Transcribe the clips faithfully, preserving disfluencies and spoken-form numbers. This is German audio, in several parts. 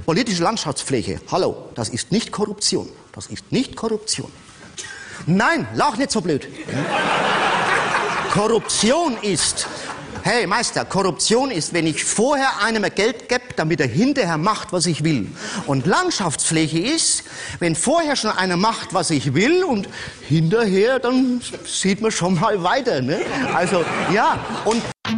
Politische Landschaftspflege, hallo, das ist nicht Korruption. Das ist nicht Korruption. Nein, lach nicht so blöd. Korruption ist, hey Meister, Korruption ist, wenn ich vorher einem Geld gebe, damit er hinterher macht, was ich will. Und Landschaftspflege ist, wenn vorher schon einer macht, was ich will und hinterher, dann sieht man schon mal weiter. Ne? Also, ja, und...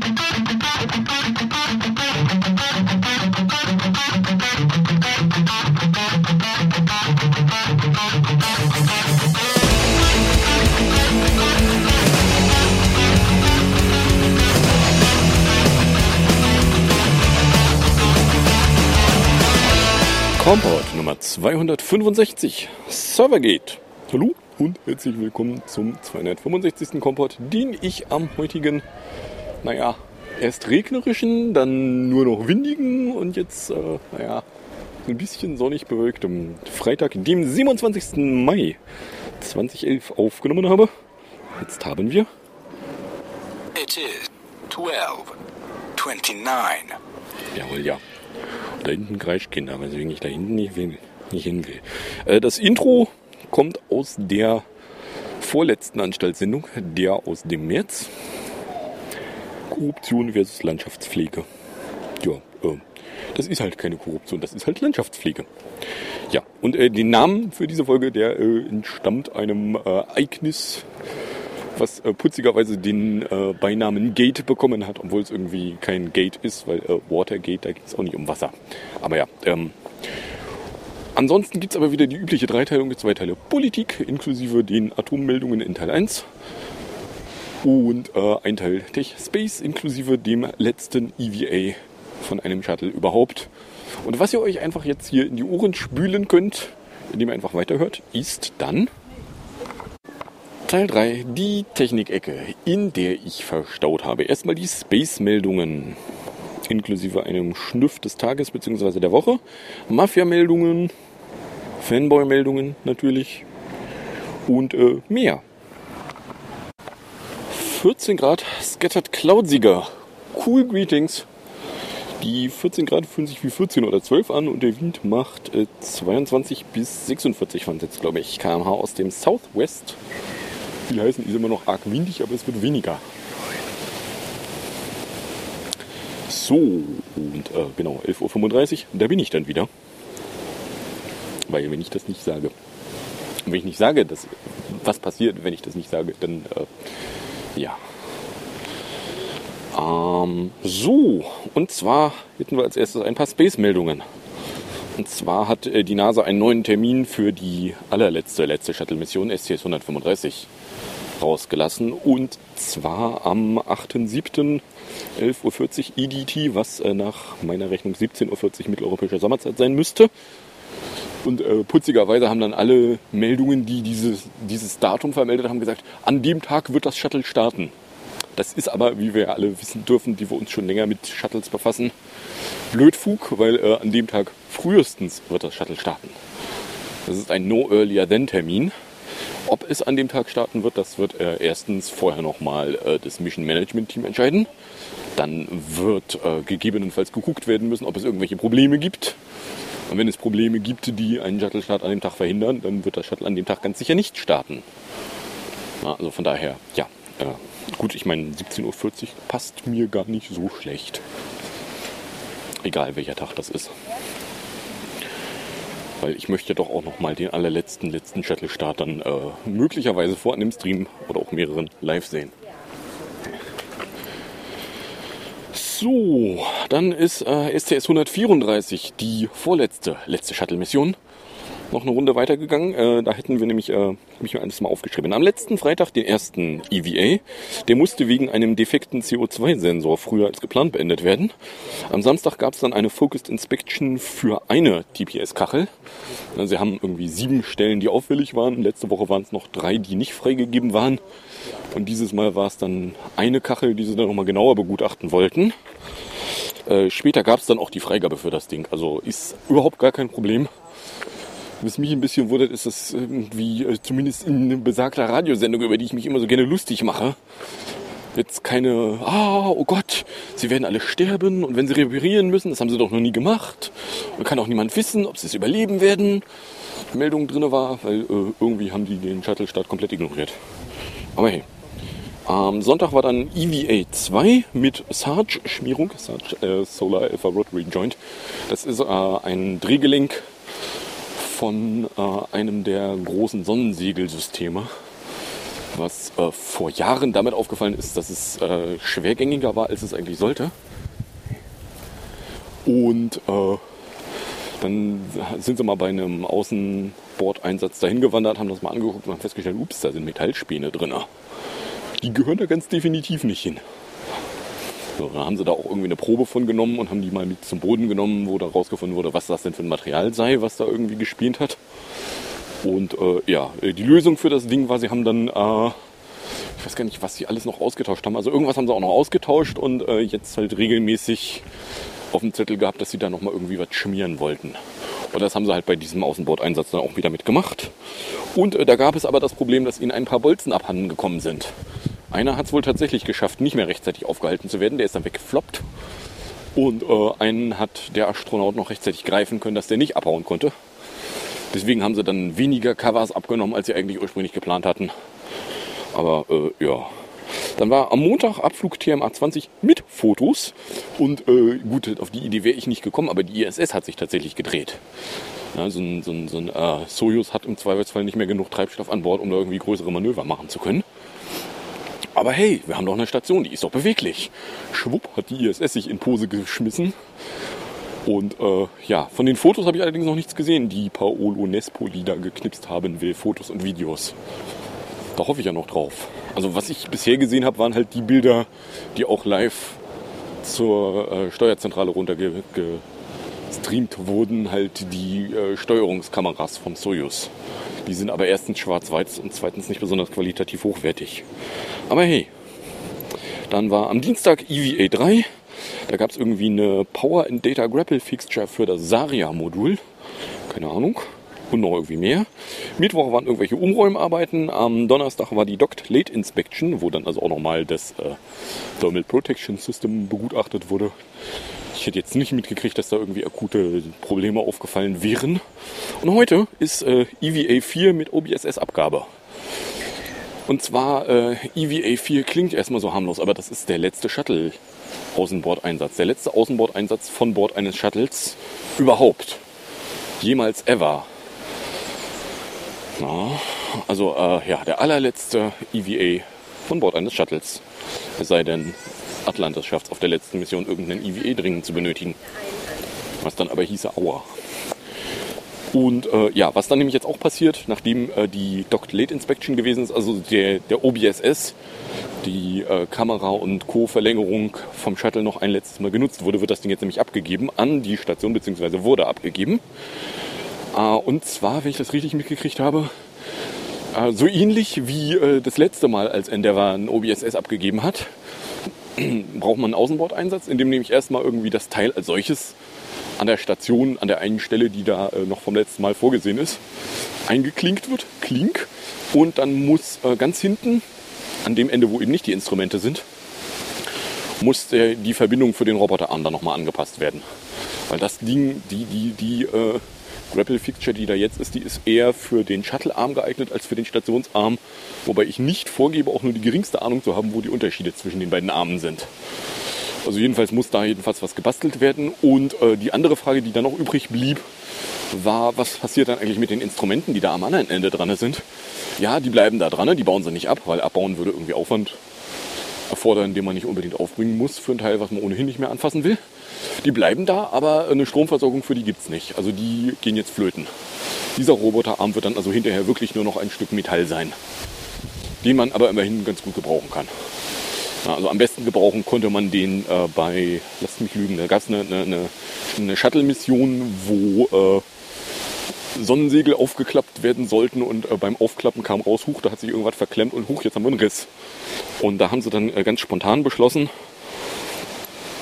Kompott Nummer zweihundertfünfundsechzig, Servergate. Hallo und herzlich willkommen zum zweihundertfünfundsechzigsten Kompott, den ich am heutigen, naja, erst regnerischen, dann nur noch windigen und jetzt, äh, naja, ein bisschen sonnig bewölktem Freitag, dem siebenundzwanzigsten Mai zweitausendelf aufgenommen habe. Jetzt haben wir... It is twelve twenty-nine. Jawohl, ja. Da hinten kreischt Kinder, weswegen ich da hinten nicht, will, nicht hin will. Äh, das Intro kommt aus der vorletzten Anstaltssendung, der aus dem März. Korruption versus Landschaftspflege. Ja, äh, das ist halt keine Korruption, das ist halt Landschaftspflege. Ja, und äh, den Namen für diese Folge, der äh, entstammt einem äh, Ereignis, was äh, putzigerweise den äh, Beinamen Gate bekommen hat, obwohl es irgendwie kein Gate ist, weil äh, Watergate, da geht es auch nicht um Wasser. Aber ja, ähm, ansonsten gibt es aber wieder die übliche Dreiteilung, zwei Teile Politik, inklusive den Atommeldungen in Teil eins und äh, ein Teil Tech Space, inklusive dem letzten E V A von einem Shuttle überhaupt. Und was ihr euch einfach jetzt hier in die Ohren spülen könnt, indem ihr einfach weiterhört, ist dann... Teil drei, die Technikecke, in der ich verstaut habe. Erstmal die Space-Meldungen, inklusive einem Schnüff des Tages bzw. der Woche. Mafia-Meldungen, Fanboy-Meldungen natürlich und äh, mehr. vierzehn Grad, Scattered Cloud-Sieger. Cool Greetings. Die vierzehn Grad fühlen sich wie vierzehn oder zwölf an und der Wind macht äh, zweiundzwanzig bis sechsundvierzig, waren es jetzt glaube ich, Kilometer pro Stunde aus dem Southwest. Will heißen, ist immer noch arg windig, aber es wird weniger. So, und äh, genau, elf Uhr fünfunddreißig, da bin ich dann wieder. Weil wenn ich das nicht sage, wenn ich nicht sage, dass, was passiert, wenn ich das nicht sage, dann, äh, ja. Ähm, so, und zwar hätten wir als erstes ein paar Space-Meldungen. Und zwar hat äh, die NASA einen neuen Termin für die allerletzte, letzte Shuttle-Mission S T S hundertfünfunddreißig rausgelassen. Und zwar am achten siebten elf Uhr vierzig E D T, was äh, nach meiner Rechnung siebzehn Uhr vierzig mitteleuropäischer Sommerzeit sein müsste. Und äh, putzigerweise haben dann alle Meldungen, die dieses, dieses Datum vermeldet haben, gesagt, an dem Tag wird das Shuttle starten. Das ist aber, wie wir alle wissen dürfen, die wir uns schon länger mit Shuttles befassen, Blödfug, weil äh, an dem Tag frühestens wird das Shuttle starten. Das ist ein No-Earlier-Than-Termin. Ob es an dem Tag starten wird, das wird äh, erstens vorher nochmal äh, das Mission Management Team entscheiden. Dann wird äh, gegebenenfalls geguckt werden müssen, ob es irgendwelche Probleme gibt. Und wenn es Probleme gibt, die einen Shuttle-Start an dem Tag verhindern, dann wird das Shuttle an dem Tag ganz sicher nicht starten. Na, also von daher, ja, äh, gut, ich meine, siebzehn Uhr vierzig passt mir gar nicht so schlecht. Egal welcher Tag das ist. Weil ich möchte doch auch noch mal den allerletzten, letzten Shuttle-Start dann äh, möglicherweise vor einem Stream oder auch mehreren live sehen. So, dann ist äh, S T S hundertvierunddreißig die vorletzte, letzte Shuttle-Mission. Noch eine Runde weitergegangen. Äh, da hätten wir nämlich, äh, habe ich mir alles mal aufgeschrieben. Am letzten Freitag, den ersten E V A, der musste wegen einem defekten C O zwei Sensor früher als geplant beendet werden. Am Samstag gab es dann eine Focused Inspection für eine T P S-Kachel. Also sie haben irgendwie sieben Stellen, die auffällig waren. Letzte Woche waren es noch drei, die nicht freigegeben waren. Und dieses Mal war es dann eine Kachel, die sie dann nochmal genauer begutachten wollten. Äh, später gab es dann auch die Freigabe für das Ding. Also ist überhaupt gar kein Problem. Was mich ein bisschen wundert, ist, dass irgendwie, zumindest in besagter Radiosendung, über die ich mich immer so gerne lustig mache, jetzt keine, ah, oh Gott, sie werden alle sterben und wenn sie reparieren müssen, das haben sie doch noch nie gemacht. Und kann auch niemand wissen, ob sie es überleben werden. Meldung drin war, weil äh, irgendwie haben die den Shuttle-Start komplett ignoriert. Aber hey. Am Sonntag war dann E V A zwei mit Sarge-Schmierung, Sarge äh, Solar Alpha Rotary Joint. Das ist äh, ein Drehgelenk von äh, einem der großen Sonnensegelsysteme, was äh, vor Jahren damit aufgefallen ist, dass es äh, schwergängiger war, als es eigentlich sollte. Und äh, dann sind sie mal bei einem Außenbordeinsatz dahin gewandert, haben das mal angeguckt und haben festgestellt, ups, da sind Metallspäne drin. Die gehören da ganz definitiv nicht hin. So, dann haben sie da auch irgendwie eine Probe von genommen und haben die mal mit zum Boden genommen, wo da rausgefunden wurde, was das denn für ein Material sei, was da irgendwie gespielt hat. Und äh, ja, die Lösung für das Ding war, sie haben dann, äh, ich weiß gar nicht, was sie alles noch ausgetauscht haben. Also irgendwas haben sie auch noch ausgetauscht und äh, jetzt halt regelmäßig auf dem Zettel gehabt, dass sie da nochmal irgendwie was schmieren wollten. Und das haben sie halt bei diesem Außenbordeinsatz dann auch wieder mitgemacht. Und äh, da gab es aber das Problem, dass ihnen ein paar Bolzen abhanden gekommen sind. Einer hat es wohl tatsächlich geschafft, nicht mehr rechtzeitig aufgehalten zu werden. Der ist dann weggefloppt. Und äh, einen hat der Astronaut noch rechtzeitig greifen können, dass der nicht abhauen konnte. Deswegen haben sie dann weniger Covers abgenommen, als sie eigentlich ursprünglich geplant hatten. Aber äh, ja. Dann war am Montag Abflug T M A zwanzig mit Fotos. Und äh, gut, auf die Idee wäre ich nicht gekommen, aber die I S S hat sich tatsächlich gedreht. Ja, so ein, so ein, so ein äh, Soyuz hat im Zweifelsfall nicht mehr genug Treibstoff an Bord, um da irgendwie größere Manöver machen zu können. Aber hey, wir haben doch eine Station, die ist doch beweglich. Schwupp hat die I S S sich in Pose geschmissen. Und äh, ja, von den Fotos habe ich allerdings noch nichts gesehen, die Paolo Nespoli da geknipst haben will. Fotos und Videos. Da hoffe ich ja noch drauf. Also was ich bisher gesehen habe, waren halt die Bilder, die auch live zur äh, Steuerzentrale runtergestreamt wurden. Halt die äh, Steuerungskameras vom Soyuz. Die sind aber erstens schwarz-weiß und zweitens nicht besonders qualitativ hochwertig. Aber hey, dann war am Dienstag E V A drei. Da gab es irgendwie eine Power and Data Grapple Fixture für das Zarya-Modul. Keine Ahnung. Und noch irgendwie mehr. Mittwoch waren irgendwelche Umräumarbeiten. Am Donnerstag war die Docked Late Inspection, wo dann also auch nochmal das äh, Thermal Protection System begutachtet wurde. Ich hätte jetzt nicht mitgekriegt, dass da irgendwie akute Probleme aufgefallen wären. Und heute ist äh, E V A vier mit O B S S-Abgabe. Und zwar, äh, E V A vier klingt erstmal so harmlos, aber das ist der letzte Shuttle-Außenbordeinsatz. Der letzte Außenbordeinsatz von Bord eines Shuttles überhaupt. Jemals ever. Ja, also äh, ja, der allerletzte E V A von Bord eines Shuttles. Es sei denn, Atlantis schafft es auf der letzten Mission, irgendeinen E V A dringend zu benötigen. Was dann aber hieße, aua. Und äh, ja, was dann nämlich jetzt auch passiert, nachdem äh, die Docked Late Inspection gewesen ist, also der, der O B S S, die äh, Kamera- und Co-Verlängerung vom Shuttle noch ein letztes Mal genutzt wurde, wird das Ding jetzt nämlich abgegeben an die Station, beziehungsweise wurde abgegeben. Äh, und zwar, wenn ich das richtig mitgekriegt habe, äh, so ähnlich wie äh, das letzte Mal, als Endeavour ein O B S S abgegeben hat, braucht man einen Außenbordeinsatz, in dem nämlich erstmal irgendwie das Teil als solches an der Station, an der einen Stelle, die da äh, noch vom letzten Mal vorgesehen ist, eingeklinkt wird, klink, und dann muss äh, ganz hinten, an dem Ende, wo eben nicht die Instrumente sind, muss der, die Verbindung für den Roboterarm dann nochmal angepasst werden. Weil das Ding, die, die, die äh, Grapple Fixture, die da jetzt ist, die ist eher für den Shuttle-Arm geeignet als für den Stationsarm, wobei ich nicht vorgebe, auch nur die geringste Ahnung zu haben, wo die Unterschiede zwischen den beiden Armen sind. Also jedenfalls muss da jedenfalls was gebastelt werden. Und äh, die andere Frage, die dann noch übrig blieb, war, was passiert dann eigentlich mit den Instrumenten, die da am anderen Ende dran sind. Ja, die bleiben da dran, die bauen sie nicht ab, weil abbauen würde irgendwie Aufwand erfordern, den man nicht unbedingt aufbringen muss für ein Teil, was man ohnehin nicht mehr anfassen will. Die bleiben da, aber eine Stromversorgung für die gibt's nicht. Also die gehen jetzt flöten. Dieser Roboterarm wird dann also hinterher wirklich nur noch ein Stück Metall sein, den man aber immerhin ganz gut gebrauchen kann. Ja, also am besten gebrauchen konnte man den äh, bei, lasst mich lügen, da gab es eine, eine, eine Shuttle-Mission, wo äh, Sonnensegel aufgeklappt werden sollten und äh, beim Aufklappen kam raus, huch, da hat sich irgendwas verklemmt und huch, jetzt haben wir einen Riss. Und da haben sie dann äh, ganz spontan beschlossen,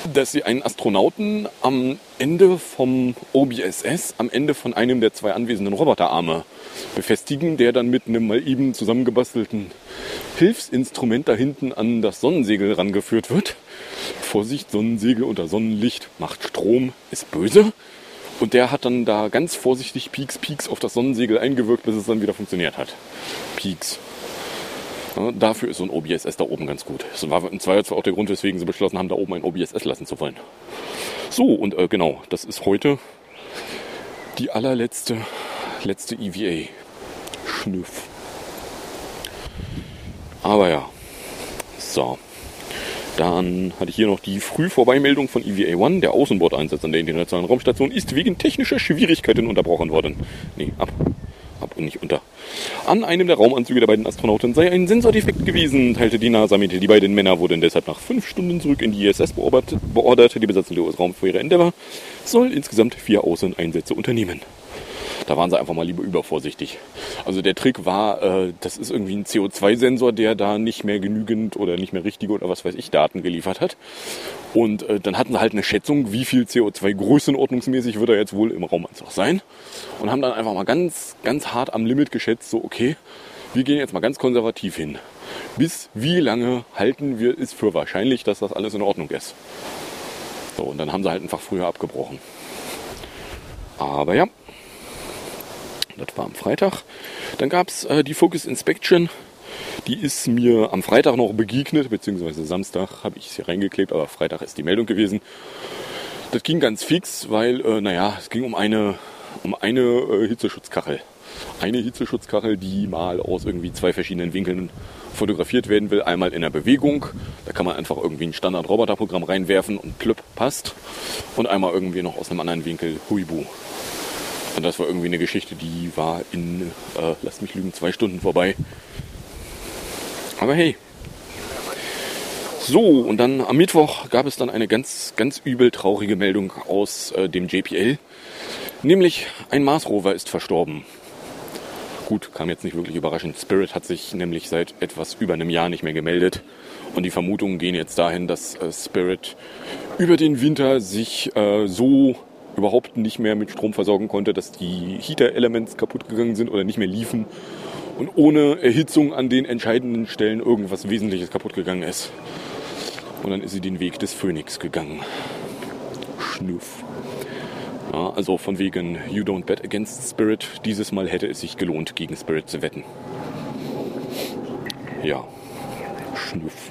dass sie einen Astronauten am Ende vom O B S S, am Ende von einem der zwei anwesenden Roboterarme befestigen, der dann mit einem mal eben zusammengebastelten Hilfsinstrument da hinten an das Sonnensegel rangeführt wird. Vorsicht, Sonnensegel unter Sonnenlicht macht Strom, ist böse. Und der hat dann da ganz vorsichtig Pieks, Pieks auf das Sonnensegel eingewirkt, bis es dann wieder funktioniert hat. Pieks. Ja, dafür ist so ein O B S S da oben ganz gut. Das war im Zweifelsfall auch der Grund, weswegen sie beschlossen haben, da oben ein O B S S lassen zu wollen. So, und äh, genau, das ist heute die allerletzte letzte E V A. Schnüff. Aber ja, so. Dann hatte ich hier noch die Frühvorbeimeldung von E V A eins. Der Außenbordeinsatz an der Internationalen Raumstation ist wegen technischer Schwierigkeiten unterbrochen worden. Nee, ab. Ab und nicht unter. An einem der Raumanzüge der beiden Astronauten sei ein Sensordefekt gewesen, teilte die NASA mit. Die beiden Männer wurden deshalb nach fünf Stunden zurück in die I S S beordert. Die Besatzung der U S-Raumfähre Endeavour soll insgesamt vier Außeneinsätze unternehmen. Da waren sie einfach mal lieber übervorsichtig. Also der Trick war, äh, das ist irgendwie ein C O zwei Sensor, der da nicht mehr genügend oder nicht mehr richtige oder was weiß ich Daten geliefert hat. Und äh, dann hatten sie halt eine Schätzung, wie viel C O zwei größenordnungsmäßig wird er jetzt wohl im Raumanzug sein. Und haben dann einfach mal ganz, ganz hart am Limit geschätzt, so okay, wir gehen jetzt mal ganz konservativ hin. Bis wie lange halten wir es für wahrscheinlich, dass das alles in Ordnung ist. So, und dann haben sie halt einfach früher abgebrochen. Aber ja. Das war am Freitag. Dann gab es äh, die Focus Inspection. Die ist mir am Freitag noch begegnet, beziehungsweise Samstag habe ich es hier reingeklebt, aber Freitag ist die Meldung gewesen. Das ging ganz fix, weil, äh, naja, es ging um eine, um eine äh, Hitzeschutzkachel. Eine Hitzeschutzkachel, die mal aus irgendwie zwei verschiedenen Winkeln fotografiert werden will. Einmal in der Bewegung, da kann man einfach irgendwie ein Standard-Roboterprogramm reinwerfen und plöpp, passt. Und einmal irgendwie noch aus einem anderen Winkel, huibu. Und das war irgendwie eine Geschichte, die war in, äh, lasst mich lügen, zwei Stunden vorbei. Aber hey. So, und dann am Mittwoch gab es dann eine ganz, ganz übel traurige Meldung aus äh, dem J P L. Nämlich ein Mars-Rover ist verstorben. Gut, kam jetzt nicht wirklich überraschend. Spirit hat sich nämlich seit etwas über einem Jahr nicht mehr gemeldet. Und die Vermutungen gehen jetzt dahin, dass äh, Spirit über den Winter sich äh, so überhaupt nicht mehr mit Strom versorgen konnte, dass die Heater-Elements kaputt gegangen sind oder nicht mehr liefen und ohne Erhitzung an den entscheidenden Stellen irgendwas Wesentliches kaputt gegangen ist. Und dann ist sie den Weg des Phönix gegangen. Schnuff. Ja, also von wegen You don't bet against Spirit. Dieses Mal hätte es sich gelohnt, gegen Spirit zu wetten. Ja. Schnuff.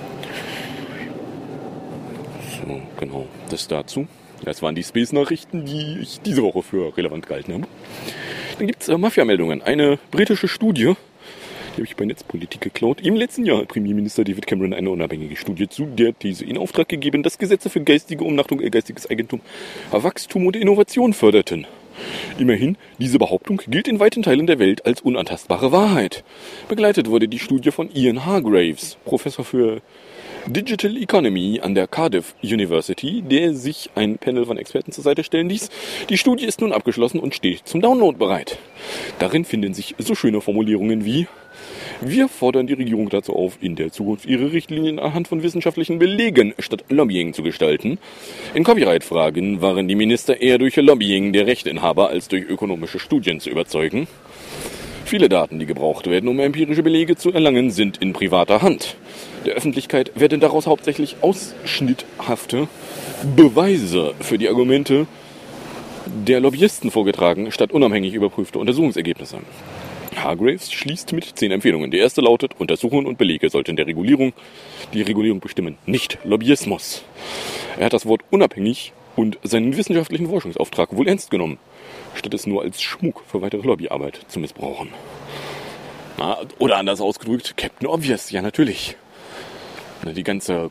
So, genau. Das dazu. Das waren die Space-Nachrichten, die ich diese Woche für relevant gehalten habe. Dann gibt es äh, Mafia-Meldungen. Eine britische Studie, die habe ich bei Netzpolitik geklaut. Im letzten Jahr hat Premierminister David Cameron eine unabhängige Studie zu der These in Auftrag gegeben, dass Gesetze für geistige Umnachtung, äh, geistiges Eigentum, Wachstum und Innovation förderten. Immerhin, diese Behauptung gilt in weiten Teilen der Welt als unantastbare Wahrheit. Begleitet wurde die Studie von Ian Hargraves, Professor für Digital Economy an der Cardiff University, der sich ein Panel von Experten zur Seite stellen ließ. Die Studie ist nun abgeschlossen und steht zum Download bereit. Darin finden sich so schöne Formulierungen wie: Wir fordern die Regierung dazu auf, in der Zukunft ihre Richtlinien anhand von wissenschaftlichen Belegen statt Lobbying zu gestalten. In Copyright-Fragen waren die Minister eher durch Lobbying der Rechteinhaber als durch ökonomische Studien zu überzeugen. Viele Daten, die gebraucht werden, um empirische Belege zu erlangen, sind in privater Hand. Der Öffentlichkeit werden daraus hauptsächlich ausschnitthafte Beweise für die Argumente der Lobbyisten vorgetragen, statt unabhängig überprüfte Untersuchungsergebnisse. Hargraves schließt mit zehn Empfehlungen. Die erste lautet: Untersuchungen und Belege sollten der Regulierung die Regulierung bestimmen, nicht Lobbyismus. Er hat das Wort unabhängig und seinen wissenschaftlichen Forschungsauftrag wohl ernst genommen, statt es nur als Schmuck für weitere Lobbyarbeit zu missbrauchen. Na, oder anders ausgedrückt, Captain Obvious, ja natürlich. Die ganze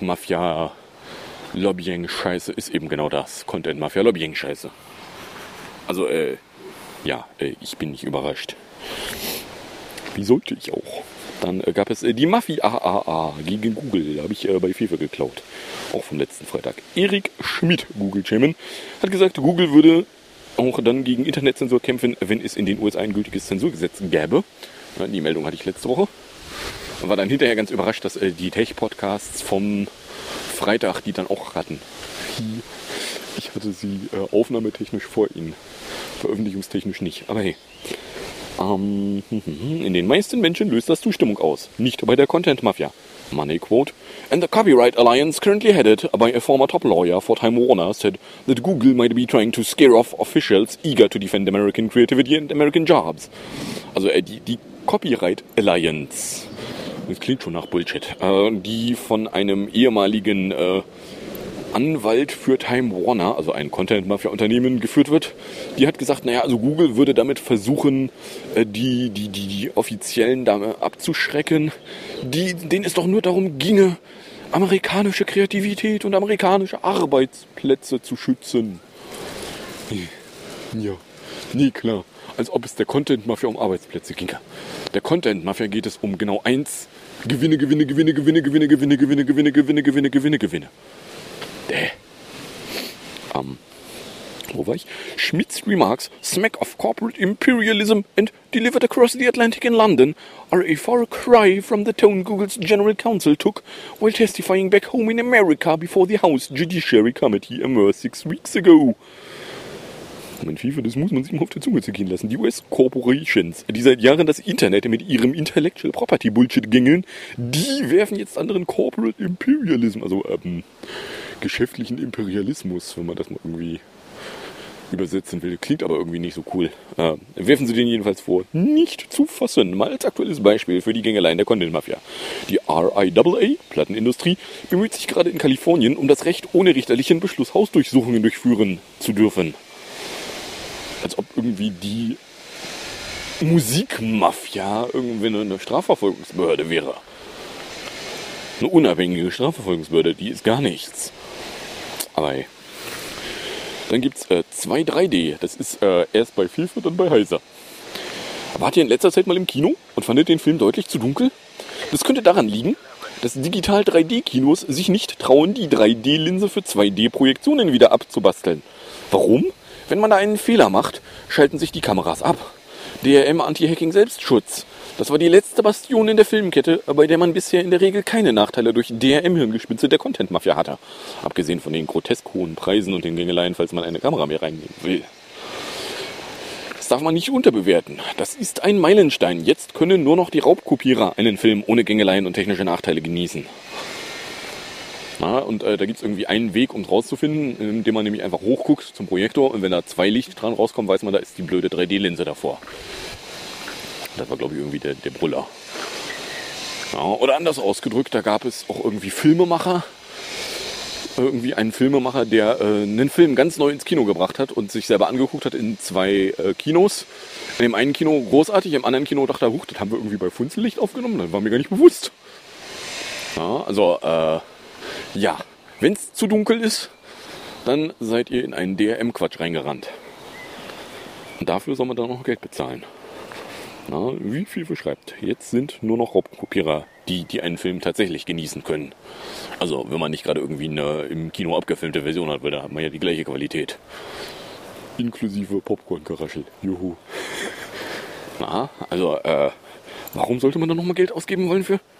Content-Mafia-Lobbying-Scheiße ist eben genau das. Content-Mafia-Lobbying-Scheiße. Also, äh, ja, äh, ich bin nicht überrascht. Wie sollte ich auch? Dann äh, gab es äh, die Mafia A A A gegen Google. Habe ich äh, bei FIFA geklaut. Auch vom letzten Freitag. Erik Schmidt, Google-Chairman, hat gesagt, Google würde auch dann gegen Internetzensur kämpfen, wenn es in den U S A ein gültiges Zensurgesetz gäbe. Ja, die Meldung hatte ich letzte Woche. War dann hinterher ganz überrascht, dass äh, die Tech-Podcasts vom Freitag die dann auch hatten. Ich hatte sie äh, aufnahmetechnisch vor ihnen, veröffentlichungstechnisch nicht. Aber hey, ähm, in den meisten Menschen löst das Zustimmung aus, nicht bei der Content Mafia. Money quote, and the Copyright Alliance, currently headed by a former top lawyer for Time Warner, said that Google might be trying to scare off officials eager to defend American creativity and American jobs. Also äh, die, die Copyright Alliance, das klingt schon nach Bullshit, äh, die von einem ehemaligen äh, Anwalt für Time Warner, also ein Content-Mafia-Unternehmen, geführt wird. Die hat gesagt, naja, also Google würde damit versuchen, die, die, die, die Offiziellen da abzuschrecken, die, denen es doch nur darum ginge, amerikanische Kreativität und amerikanische Arbeitsplätze zu schützen. Ja, nee, klar. Als ob es der Content-Mafia um Arbeitsplätze ginge. Der Content-Mafia geht es um genau eins: Gewinne, Gewinne, Gewinne, Gewinne, Gewinne, Gewinne, Gewinne, Gewinne, Gewinne, Gewinne, Gewinne, Gewinne. Um, wo war ich? Schmidt's remarks, smack of corporate imperialism and delivered across the Atlantic in London, are a far cry from the tone Google's General Counsel took while testifying back home in America before the House Judiciary Committee a mere six weeks ago. Moment, FIFA, das muss man sich mal auf der Zunge zergehen lassen. Die U S-Corporations, die seit Jahren das Internet mit ihrem Intellectual Property Bullshit gängeln, die werfen jetzt anderen Corporate Imperialism, also ähm, geschäftlichen Imperialismus, wenn man das mal irgendwie übersetzen will. Klingt aber irgendwie nicht so cool. Äh, werfen sie denen jedenfalls vor, nicht zu fassen. Mal als aktuelles Beispiel für die Gängeleien der Content-Mafia. Die R I A A, Plattenindustrie, bemüht sich gerade in Kalifornien um das Recht, ohne richterlichen Beschluss Hausdurchsuchungen durchführen zu dürfen. Als ob irgendwie die Musikmafia irgendwie eine Strafverfolgungsbehörde wäre. Eine unabhängige Strafverfolgungsbehörde, die ist gar nichts. Aber hey. Dann gibt es äh, zwei drei D. Das ist äh, erst bei FIFA, dann bei Heiser. Wart ihr in letzter Zeit mal im Kino und fandet den Film deutlich zu dunkel? Das könnte daran liegen, dass Digital drei D Kinos sich nicht trauen, die drei D Linse für zwei D Projektionen wieder abzubasteln. Warum? Wenn man da einen Fehler macht, schalten sich die Kameras ab. D R M Anti-Hacking Selbstschutz. Das war die letzte Bastion in der Filmkette, bei der man bisher in der Regel keine Nachteile durch D R M-Hirngespinste der Content-Mafia hatte. Abgesehen von den grotesk hohen Preisen und den Gängeleien, falls man eine Kamera mehr reinnehmen will. Das darf man nicht unterbewerten. Das ist ein Meilenstein. Jetzt können nur noch die Raubkopierer einen Film ohne Gängeleien und technische Nachteile genießen. Na, und äh, da gibt es irgendwie einen Weg, um es rauszufinden, indem man nämlich einfach hochguckt zum Projektor und wenn da zwei Licht dran rauskommen, weiß man, da ist die blöde drei D Linse davor. Das war, glaube ich, irgendwie der, der Brüller. Ja, oder anders ausgedrückt, da gab es auch irgendwie Filmemacher, irgendwie einen Filmemacher, der äh, einen Film ganz neu ins Kino gebracht hat und sich selber angeguckt hat in zwei äh, Kinos. In dem einen Kino großartig, im anderen Kino dachte er, huch, das haben wir irgendwie bei Funzellicht aufgenommen, das war mir gar nicht bewusst. Ja, also, äh, ja, wenn es zu dunkel ist, dann seid ihr in einen D R M-Quatsch reingerannt. Und dafür soll man dann noch Geld bezahlen. Na, wie viel beschreibt? Jetzt sind nur noch Raubkopierer, die, die einen Film tatsächlich genießen können. Also, wenn man nicht gerade irgendwie eine im Kino abgefilmte Version hat, weil da hat man ja die gleiche Qualität. Inklusive Popcorn-Geraschel. Juhu. Na, also, äh, warum sollte man da nochmal Geld ausgeben wollen für?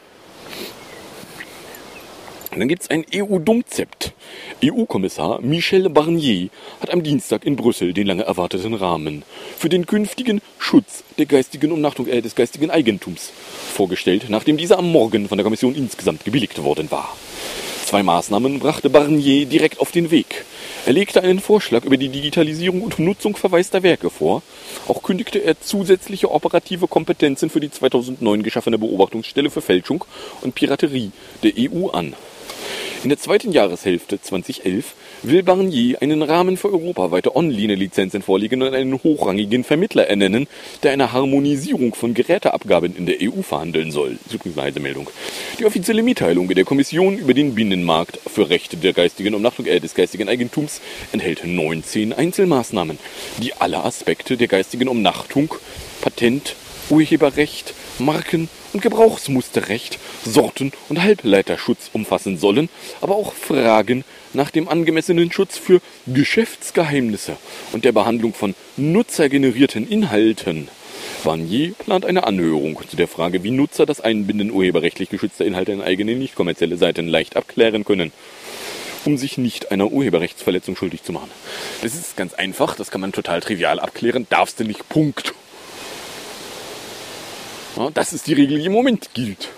Und dann gibt es ein E U-Domzept. E U-Kommissar Michel Barnier hat am Dienstag in Brüssel den lange erwarteten Rahmen für den künftigen Schutz der geistigen Umnachtung, äh, des geistigen Eigentums vorgestellt, nachdem dieser am Morgen von der Kommission insgesamt gebilligt worden war. Zwei Maßnahmen brachte Barnier direkt auf den Weg. Er legte einen Vorschlag über die Digitalisierung und Nutzung verwaister Werke vor. Auch kündigte er zusätzliche operative Kompetenzen für die zweitausendneun geschaffene Beobachtungsstelle für Fälschung und Piraterie der E U an. In der zweiten Jahreshälfte zweitausendelf will Barnier einen Rahmen für europaweite Online-Lizenzen vorlegen und einen hochrangigen Vermittler ernennen, der eine Harmonisierung von Geräteabgaben in der E U verhandeln soll. Das ist übrigens eine heiße Meldung. Die offizielle Mitteilung der Kommission über den Binnenmarkt für Rechte der geistigen Umnachtung, äh, des geistigen Eigentums enthält neunzehn Einzelmaßnahmen, die alle Aspekte der geistigen Umnachtung, Patent, Urheberrecht, Marken- und Gebrauchsmusterrecht, Sorten- und Halbleiterschutz umfassen sollen, aber auch Fragen nach dem angemessenen Schutz für Geschäftsgeheimnisse und der Behandlung von nutzergenerierten Inhalten. Barnier plant eine Anhörung zu der Frage, wie Nutzer das Einbinden urheberrechtlich geschützter Inhalte in eigene nicht kommerzielle Seiten leicht abklären können. um sich nicht einer Urheberrechtsverletzung schuldig zu machen. Das ist ganz einfach, das kann man total trivial abklären. Darfst du nicht, Punkt. Ja, das ist die Regel, die im Moment gilt.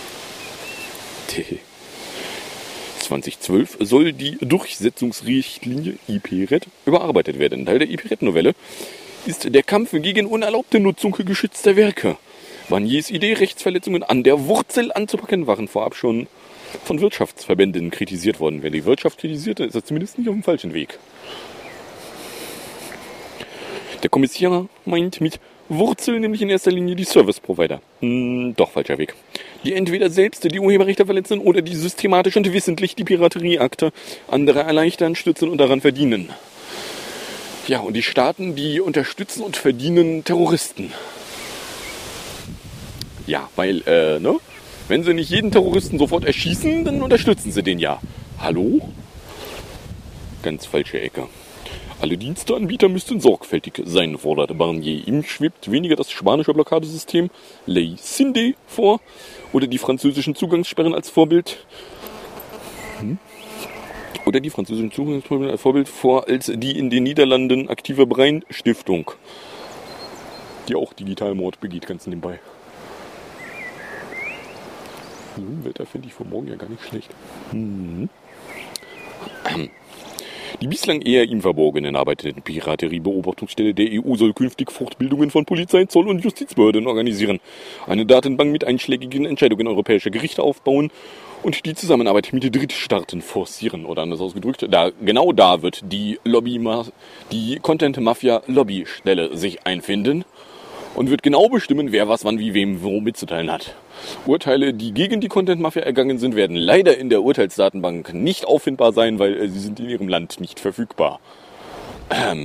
zweitausendzwölf soll die Durchsetzungsrichtlinie I P R E D überarbeitet werden. Teil der I P R E D-Novelle ist der Kampf gegen unerlaubte Nutzung geschützter Werke. Barniers Idee, Rechtsverletzungen an der Wurzel anzupacken, waren vorab schon von Wirtschaftsverbänden kritisiert worden. Wer die Wirtschaft kritisierte, ist er zumindest nicht auf dem falschen Weg. Der Kommissar meint mit Wurzel nämlich in erster Linie die Service-Provider. Hm, doch falscher Weg. Die entweder selbst die Urheberrechte verletzen oder die systematisch und wissentlich die Piraterieakte anderer erleichtern, stützen und daran verdienen. Ja, und die Staaten, die unterstützen und verdienen Terroristen. Ja, weil, äh, ne? Wenn sie nicht jeden Terroristen sofort erschießen, dann unterstützen sie den ja. Hallo? Ganz falsche Ecke. Alle Diensteanbieter müssten sorgfältig sein, forderte Barnier. Ihm schwebt weniger das spanische Blockadesystem Ley Sinde vor oder die französischen Zugangssperren als Vorbild. Hm? Oder die französischen Zugangssperren als Vorbild vor, als die in den Niederlanden aktive Brein-Stiftung, die auch Digitalmord begeht, ganz nebenbei. Hm, Wetter finde ich für morgen ja gar nicht schlecht. Hm. Die bislang eher ihm verborgenen arbeitende Piraterie-Beobachtungsstelle der E U soll künftig Fortbildungen von Polizei, Zoll und Justizbehörden organisieren, eine Datenbank mit einschlägigen Entscheidungen europäischer Gerichte aufbauen und die Zusammenarbeit mit Drittstaaten forcieren. Oder anders ausgedrückt, da, genau da wird die Lobby, die Content-Mafia-Lobby-Stelle sich einfinden und wird genau bestimmen, wer was wann wie wem wo mitzuteilen hat. Urteile, die gegen die Content-Mafia ergangen sind, werden leider in der Urteilsdatenbank nicht auffindbar sein, weil äh, sie sind in ihrem Land nicht verfügbar. Ähm.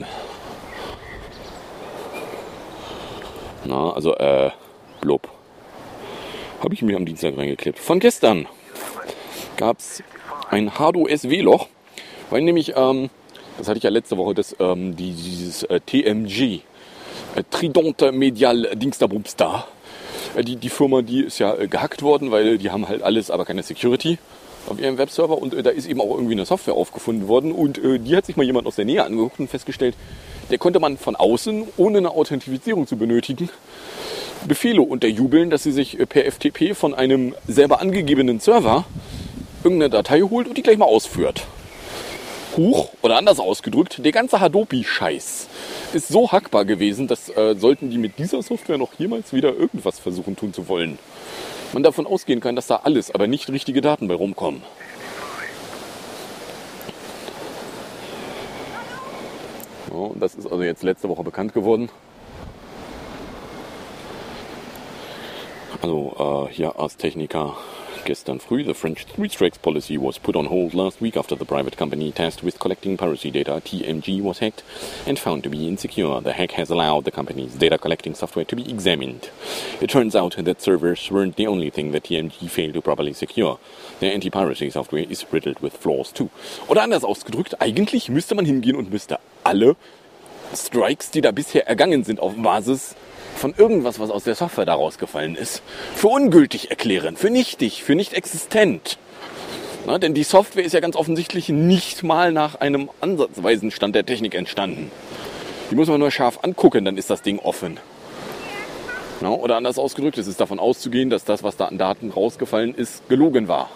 Na, also, äh, blub. Habe ich mir am Dienstag reingeklebt. Von gestern gab es ein Hard-O S-W-Loch, weil nämlich, ähm, das hatte ich ja letzte Woche, das, ähm, die, dieses äh, T M G, äh, Trident Medial Dingsterbumster. Die, die Firma, die ist ja äh, gehackt worden, weil die haben halt alles, aber keine Security auf ihrem Webserver. Und äh, da ist eben auch irgendwie eine Software aufgefunden worden. Und äh, die hat sich mal jemand aus der Nähe angeguckt und festgestellt, der konnte man von außen, ohne eine Authentifizierung zu benötigen, Befehle unterjubeln, dass sie sich äh, per F T P von einem selber angegebenen Server irgendeine Datei holt und die gleich mal ausführt. Huch, oder anders ausgedrückt, der ganze Hadopi-Scheiß ist so hackbar gewesen, dass äh, sollten die mit dieser Software noch jemals wieder irgendwas versuchen tun zu wollen, man davon ausgehen kann, dass da alles, aber nicht richtige Daten bei rumkommen. Ja, das ist also jetzt letzte Woche bekannt geworden. Also äh, hier als Techniker gestern früh, the French three strikes policy was put on hold last week after the private company tasked with collecting piracy data, T M G, was hacked and found to be insecure. The hack has allowed the company's data collecting software to be examined. It turns out that servers weren't the only thing that T M G failed to properly secure. Their anti-piracy software is riddled with flaws too. Oder anders ausgedrückt, eigentlich müsste man hingehen und müsste alle Strikes, die da bisher ergangen sind auf Basis von irgendwas, was aus der Software daraus gefallen ist, für ungültig erklären, für nichtig, für nicht existent. Na, denn die Software ist ja ganz offensichtlich nicht mal nach einem ansatzweisen Stand der Technik entstanden. Die muss man nur scharf angucken, dann ist das Ding offen. Na, oder anders ausgedrückt, es ist davon auszugehen, dass das, was da an Daten rausgefallen ist, gelogen war.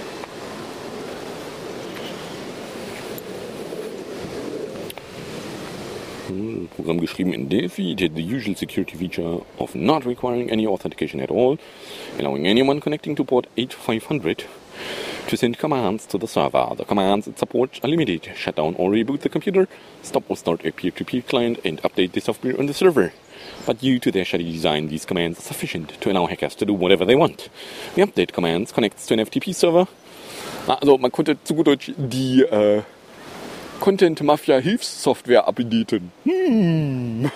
Programm geschrieben in Delphi, did the usual security feature of not requiring any authentication at all, allowing anyone connecting to port eighty-five hundred to send commands to the server. The commands it supports are limited. Shut down or reboot the computer, stop or start a peer-to-peer client, and update the software on the server. But due to their shoddy design, these commands are sufficient to allow hackers to do whatever they want. The update commands connects to an F T P server. Also man konnte zu gut Deutsch die äh, Content-Mafia-Hilfssoftware updaten. Hm.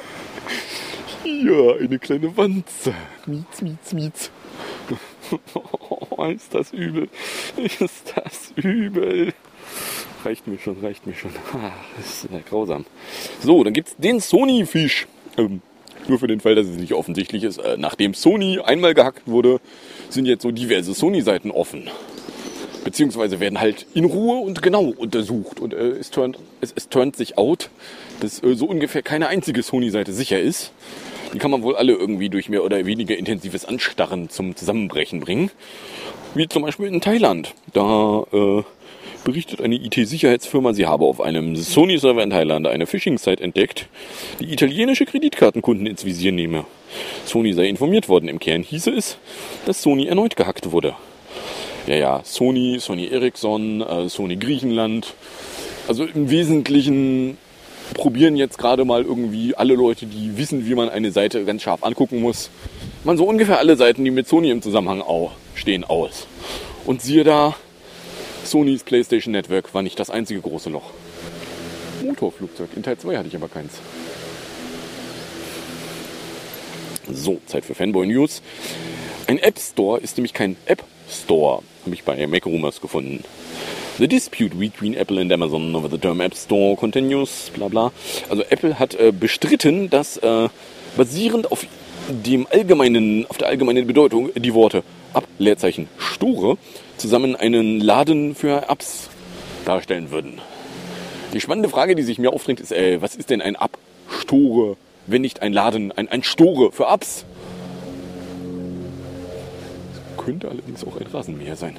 Hier, eine kleine Wanze. Mietz, mietz, mietz. Oh, ist das übel. Ist das übel. Reicht mir schon, reicht mir schon. Ah, das ist ja grausam. So, dann gibt's den Sony-Fisch. Ähm, nur für den Fall, dass es nicht offensichtlich ist. Äh, nachdem Sony einmal gehackt wurde, sind jetzt so diverse Sony-Seiten offen. Beziehungsweise werden halt in Ruhe und genau untersucht. Und äh, es, turnt, es, es turnt sich out, dass äh, so ungefähr keine einzige Sony-Seite sicher ist. Die kann man wohl alle irgendwie durch mehr oder weniger intensives Anstarren zum Zusammenbrechen bringen. Wie zum Beispiel in Thailand. Da äh, berichtet eine I T-Sicherheitsfirma, sie habe auf einem Sony-Server in Thailand eine Phishing-Site entdeckt, die italienische Kreditkartenkunden ins Visier nehme. Sony sei informiert worden. Im Kern hieße es, dass Sony erneut gehackt wurde. Ja, ja, Sony, Sony Ericsson, äh, Sony Griechenland. Also im Wesentlichen probieren jetzt gerade mal irgendwie alle Leute, die wissen, wie man eine Seite ganz scharf angucken muss. Man so ungefähr alle Seiten, die mit Sony im Zusammenhang auch stehen, aus. Und siehe da, Sonys PlayStation Network war nicht das einzige große Loch. Motorflugzeug, in Teil zwei hatte ich aber keins. So, Zeit für Fanboy News. Ein App Store ist nämlich kein App Store, habe ich bei Mac Rumors gefunden. The dispute between Apple and Amazon over the term App Store continues, bla bla. Also Apple hat äh, bestritten, dass äh, basierend auf dem allgemeinen, auf der allgemeinen Bedeutung die Worte App, Leerzeichen, Store zusammen einen Laden für Apps darstellen würden. Die spannende Frage, die sich mir aufdrängt, ist, äh, was ist denn ein App Store, wenn nicht ein Laden, ein, ein Store für Apps? Könnte allerdings auch ein Rasenmäher sein.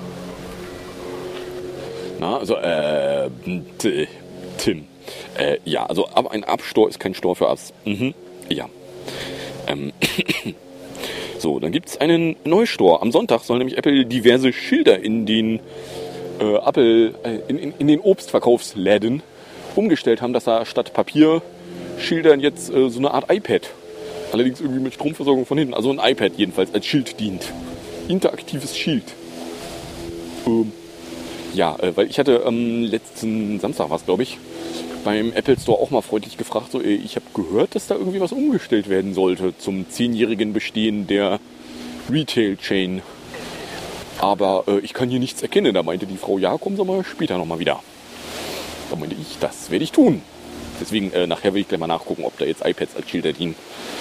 Na, also, äh, Tim. Äh, ja, also, aber ein App-Store ist kein Store für Apps. Mhm, ja. Ähm, so, dann gibt es einen Neustore. Am Sonntag soll nämlich Apple diverse Schilder in den, äh, Apple, äh, in, in, in den Obstverkaufsläden umgestellt haben, dass da statt Papierschildern jetzt äh, so eine Art iPad, allerdings irgendwie mit Stromversorgung von hinten, also ein iPad jedenfalls als Schild dient. Interaktives Schild. Ähm, ja, äh, weil ich hatte ähm, letzten Samstag was, glaube ich, beim Apple Store auch mal freundlich gefragt, so, ey, ich habe gehört, dass da irgendwie was umgestellt werden sollte zum zehnjährigen Bestehen der Retail-Chain. Aber äh, ich kann hier nichts erkennen. Da meinte die Frau, ja, kommen Sie mal später nochmal wieder. Da meinte ich, das werde ich tun. Deswegen, äh, nachher will ich gleich mal nachgucken, ob da jetzt iPads als Schilder dienen.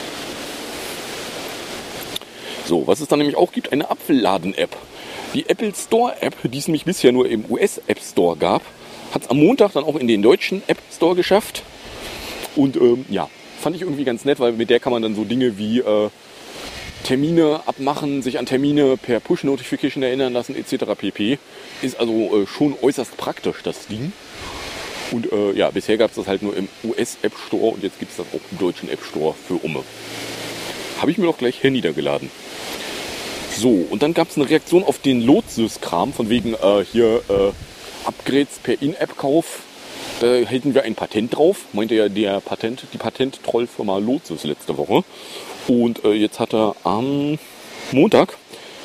So, was es dann nämlich auch gibt, eine Apfelladen-App. Die Apple Store-App, die es nämlich bisher nur im U S-App Store gab, hat es am Montag dann auch in den deutschen App Store geschafft. Und ähm, ja, fand ich irgendwie ganz nett, weil mit der kann man dann so Dinge wie äh, Termine abmachen, sich an Termine per Push-Notification erinnern lassen, et cetera pp. Ist also äh, schon äußerst praktisch, das Ding. Und äh, ja, bisher gab es das halt nur im U S-App Store und jetzt gibt es das auch im deutschen App Store für Umme. Habe ich mir doch gleich herniedergeladen. So, und dann gab es eine Reaktion auf den Lotus-Kram, von wegen äh, hier äh, Upgrades per In-App-Kauf. Da hätten wir ein Patent drauf, meinte ja der Patent, die Patent-Trollfirma Lotus letzte Woche. Und äh, jetzt hat er am Montag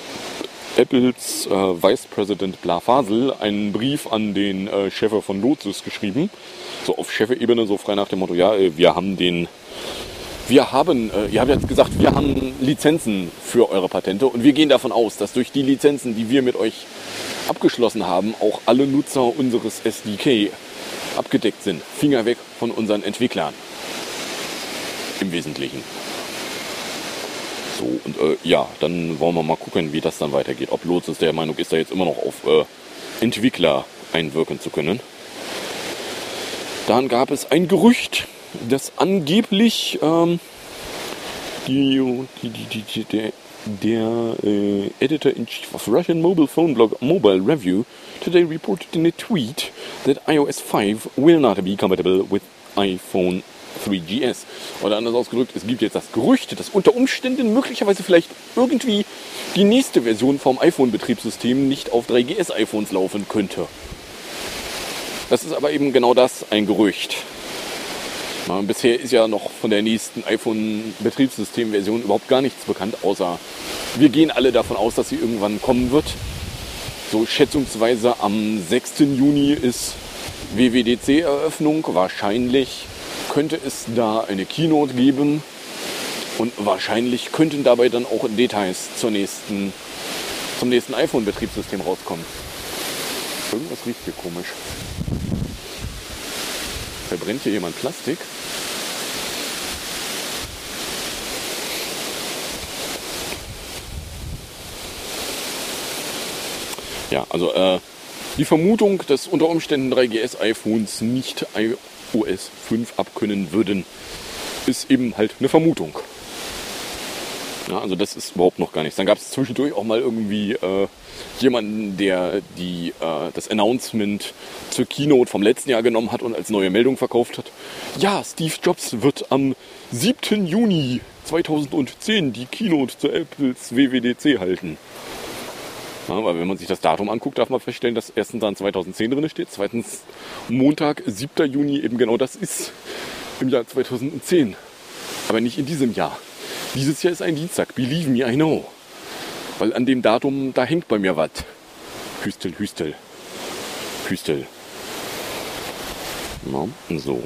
Apples äh, Vice President Blafasel einen Brief an den äh, Chef von Lotus geschrieben. So auf Chefebene, so frei nach dem Motto, ja, wir haben den Wir haben, äh, ihr habt jetzt gesagt, wir haben Lizenzen für eure Patente und wir gehen davon aus, dass durch die Lizenzen, die wir mit euch abgeschlossen haben, auch alle Nutzer unseres S D K abgedeckt sind. Finger weg von unseren Entwicklern. Im Wesentlichen. So, und äh, ja, dann wollen wir mal gucken, wie das dann weitergeht. Ob Lotus der Meinung ist, da jetzt immer noch auf äh, Entwickler einwirken zu können. Dann gab es ein Gerücht, dass angeblich ähm, die, die, die, die, der, der äh, Editor-in-Chief of Russian mobile phone blog Mobile Review today reported in a tweet that i O S five will not be compatible with iPhone drei G S. Oder anders ausgedrückt, es gibt jetzt das Gerücht, dass unter Umständen möglicherweise vielleicht irgendwie die nächste Version vom iPhone-Betriebssystem nicht auf drei G S-iPhones laufen könnte. Das ist aber eben genau das, ein Gerücht. Na, bisher ist ja noch von der nächsten iPhone-Betriebssystem-Version überhaupt gar nichts bekannt, außer wir gehen alle davon aus, dass sie irgendwann kommen wird. So schätzungsweise am sechsten Juni ist W W D C-Eröffnung. Wahrscheinlich könnte es da eine Keynote geben und wahrscheinlich könnten dabei dann auch Details zur nächsten, zum nächsten iPhone-Betriebssystem rauskommen. Irgendwas riecht hier komisch. Verbrennt hier jemand Plastik? Ja, also äh, die Vermutung, dass unter Umständen drei G S-iPhones nicht i O S fünf abkönnen würden, ist eben halt eine Vermutung. Ja, also das ist überhaupt noch gar nichts. Dann gab es zwischendurch auch mal irgendwie äh, jemanden, der die, äh, das Announcement zur Keynote vom letzten Jahr genommen hat und als neue Meldung verkauft hat. Ja, Steve Jobs wird am siebten Juni zweitausendzehn die Keynote zu Apples W W D C halten. Ja, weil wenn man sich das Datum anguckt, darf man feststellen, dass erstens dann zweitausendzehn drin steht, zweitens Montag, siebten Juni eben genau das ist im Jahr zweitausendzehn. Aber nicht in diesem Jahr. Dieses Jahr ist ein Dienstag, believe me, I know. Weil an dem Datum, da hängt bei mir was. Hüstel, Hüstel. Hüstel. Ja, so.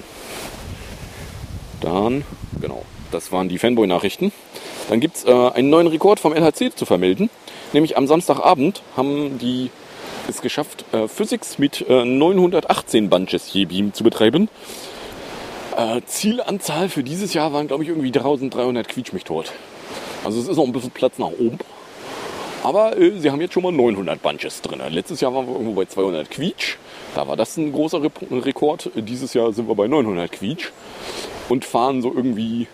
Dann, genau, das waren die Fanboy-Nachrichten. Dann gibt es äh, einen neuen Rekord vom L H C zu vermelden. Nämlich am Samstagabend haben die es geschafft, äh, Physics mit äh, neunhundertachtzehn Bunches je Beam zu betreiben. Äh, Zielanzahl für dieses Jahr waren, glaube ich, irgendwie dreizehnhundert quietsch mich tot. Also es ist noch ein bisschen Platz nach oben. Aber äh, sie haben jetzt schon mal neunhundert Bunches drin. Letztes Jahr waren wir irgendwo bei zweihundert quietsch. Da war das ein großer Re- Rekord. Dieses Jahr sind wir bei neunhundert quietsch. Und fahren so irgendwie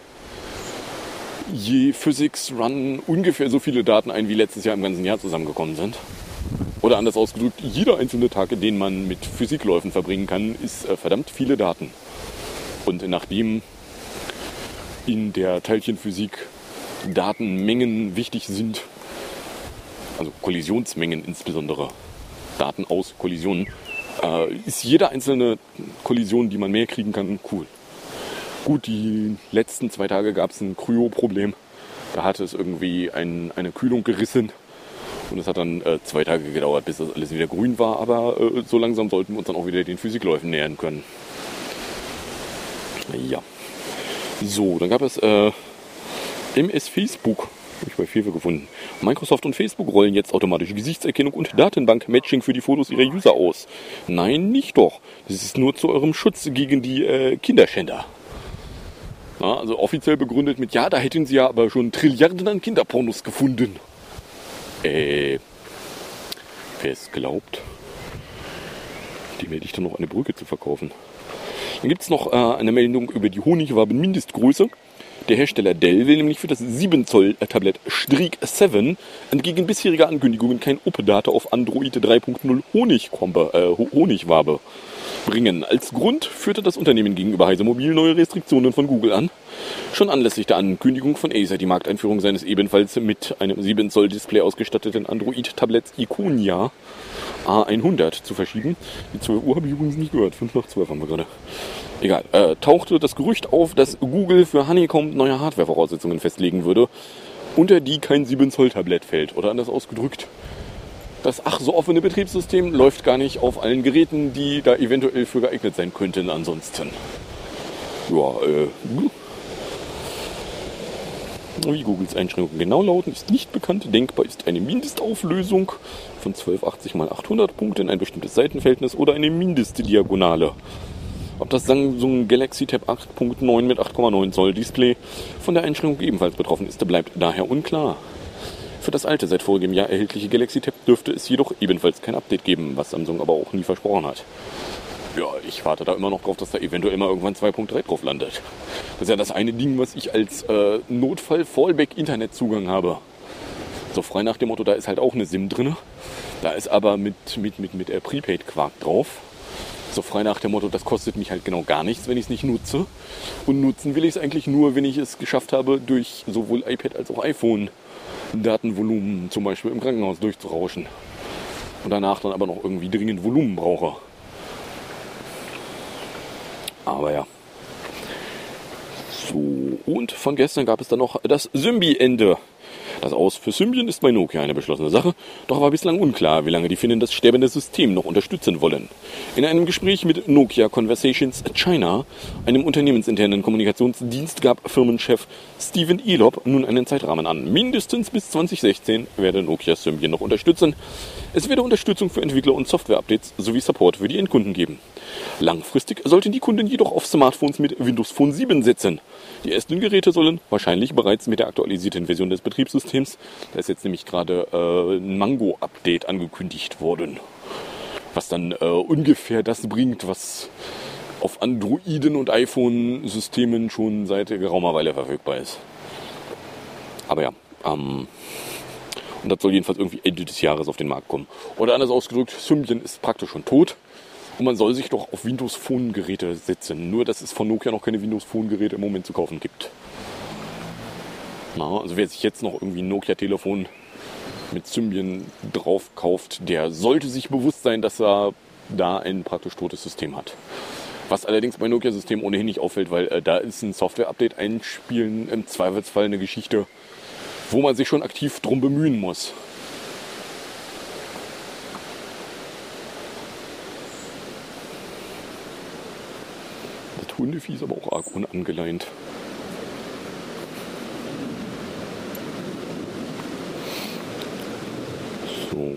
je Physics Run ungefähr so viele Daten ein, wie letztes Jahr im ganzen Jahr zusammengekommen sind. Oder anders ausgedrückt, jeder einzelne Tag, den man mit Physikläufen verbringen kann, ist äh, verdammt viele Daten. Und nachdem in der Teilchenphysik Datenmengen wichtig sind, also Kollisionsmengen insbesondere, Daten aus Kollisionen, äh, ist jede einzelne Kollision, die man mehr kriegen kann, cool. Gut, die letzten zwei Tage gab es ein Kryo-Problem. Da hatte es irgendwie ein, eine Kühlung gerissen. Und es hat dann äh, zwei Tage gedauert, bis das alles wieder grün war. Aber äh, so langsam sollten wir uns dann auch wieder den Physikläufen nähern können. Ja. So, dann gab es äh, M S Facebook. Habe ich bei Fefe gefunden. Microsoft und Facebook rollen jetzt automatische Gesichtserkennung und Datenbank-Matching für die Fotos ihrer User aus. Nein, nicht doch. Das ist nur zu eurem Schutz gegen die äh, Kinderschänder. Ja, also offiziell begründet mit, ja, da hätten sie ja aber schon Trilliarden an Kinderpornos gefunden. Äh, wer es glaubt, dem hätte ich dann noch eine Brücke zu verkaufen. Dann gibt es noch äh, eine Meldung über die Honigwaben-Mindestgröße. Der Hersteller Dell will nämlich für das sieben Zoll Tablett Streak sieben entgegen bisheriger Ankündigungen kein Open-Data auf Android drei Punkt null Honigwabe, äh, Honigwabe bringen. Als Grund führte das Unternehmen gegenüber Heise Mobil neue Restriktionen von Google an. Schon anlässlich der Ankündigung von Acer die Markteinführung seines ebenfalls mit einem sieben Zoll Display ausgestatteten Android-Tablets Iconia A hundert zu verschieben. Die zwölf Uhr habe ich übrigens nicht gehört. fünf nach zwölf haben wir gerade. Egal. Äh, tauchte das Gerücht auf, dass Google für Honeycomb neue Hardware-Voraussetzungen festlegen würde, unter die kein sieben Zoll Tablett fällt. Oder anders ausgedrückt, das ach so offene Betriebssystem läuft gar nicht auf allen Geräten, die da eventuell für geeignet sein könnten ansonsten. Ja, äh... Wie Googles Einschränkungen genau lauten, ist nicht bekannt. Denkbar ist eine Mindestauflösung von zwölfhundertachtzig mal achthundert Punkte in ein bestimmtes Seitenverhältnis oder eine Mindestdiagonale. Ob das Samsung Galaxy Tab acht Punkt neun mit acht Komma neun Zoll Display von der Einschränkung ebenfalls betroffen ist, bleibt daher unklar. Für das alte, seit vorigem Jahr erhältliche Galaxy Tab dürfte es jedoch ebenfalls kein Update geben, was Samsung aber auch nie versprochen hat. Ja, ich warte da immer noch drauf, dass da eventuell mal irgendwann zwei Punkt drei drauf landet. Das ist ja das eine Ding, was ich als äh, Notfall-Fallback-Internetzugang habe. So frei nach dem Motto, da ist halt auch eine SIM drin. Da ist aber mit, mit, mit, mit äh, Prepaid-Quark drauf. So frei nach dem Motto, das kostet mich halt genau gar nichts, wenn ich es nicht nutze. Und nutzen will ich es eigentlich nur, wenn ich es geschafft habe, durch sowohl iPad als auch iPhone Datenvolumen zum Beispiel im Krankenhaus durchzurauschen. Und danach dann aber noch irgendwie dringend Volumen brauche. Aber ja. So, und von gestern gab es dann noch das Symbi-Ende. Das Aus für Symbian ist bei Nokia eine beschlossene Sache, doch war bislang unklar, wie lange die Finnen das sterbende System noch unterstützen wollen. In einem Gespräch mit Nokia Conversations China, einem unternehmensinternen Kommunikationsdienst, gab Firmenchef Steven Elop nun einen Zeitrahmen an. Mindestens bis zwanzig sechzehn werde Nokia Symbian noch unterstützen. Es werde Unterstützung für Entwickler und Software-Updates sowie Support für die Endkunden geben. Langfristig sollten die Kunden jedoch auf Smartphones mit Windows Phone sieben setzen. Die ersten Geräte sollen wahrscheinlich bereits mit der aktualisierten Version des Betriebssystems Betriebssystems. Da ist jetzt nämlich gerade äh, ein Mango-Update angekündigt worden, was dann äh, ungefähr das bringt, was auf Androiden und iPhone-Systemen schon seit geraumer Weile verfügbar ist. Aber ja, ähm, und das soll jedenfalls irgendwie Ende des Jahres auf den Markt kommen. Oder anders ausgedrückt, Symbian ist praktisch schon tot und man soll sich doch auf Windows-Phone-Geräte setzen. Nur, dass es von Nokia noch keine Windows-Phone-Geräte im Moment zu kaufen gibt. Na, also wer sich jetzt noch irgendwie ein Nokia-Telefon mit Symbian drauf kauft, der sollte sich bewusst sein, dass er da ein praktisch totes System hat. Was allerdings bei Nokia-Systemen ohnehin nicht auffällt, weil äh, da ist ein Software-Update einspielen im Zweifelsfall eine Geschichte, wo man sich schon aktiv drum bemühen muss. Das Hundevieh ist aber auch arg unangeleint. So.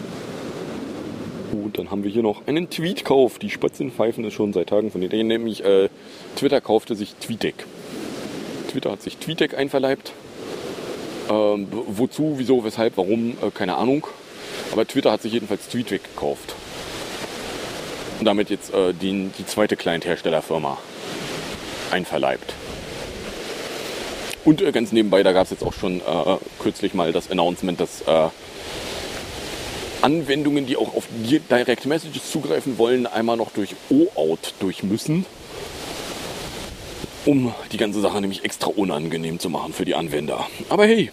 Und dann haben wir hier noch einen Tweet-Kauf. Die Spatzen pfeifen es schon seit Tagen von denen. Nämlich äh, Twitter kaufte sich TweetDeck. Twitter hat sich TweetDeck einverleibt. Ähm, wozu, wieso, weshalb, warum, äh, keine Ahnung. Aber Twitter hat sich jedenfalls TweetDeck gekauft. Und damit jetzt äh, die, die zweite Client-Herstellerfirma einverleibt. Und äh, ganz nebenbei, da gab es jetzt auch schon äh, kürzlich mal das Announcement, dass äh, Anwendungen, die auch auf Direct Messages zugreifen wollen, einmal noch durch O-Out durch müssen, um die ganze Sache nämlich extra unangenehm zu machen für die Anwender. Aber hey,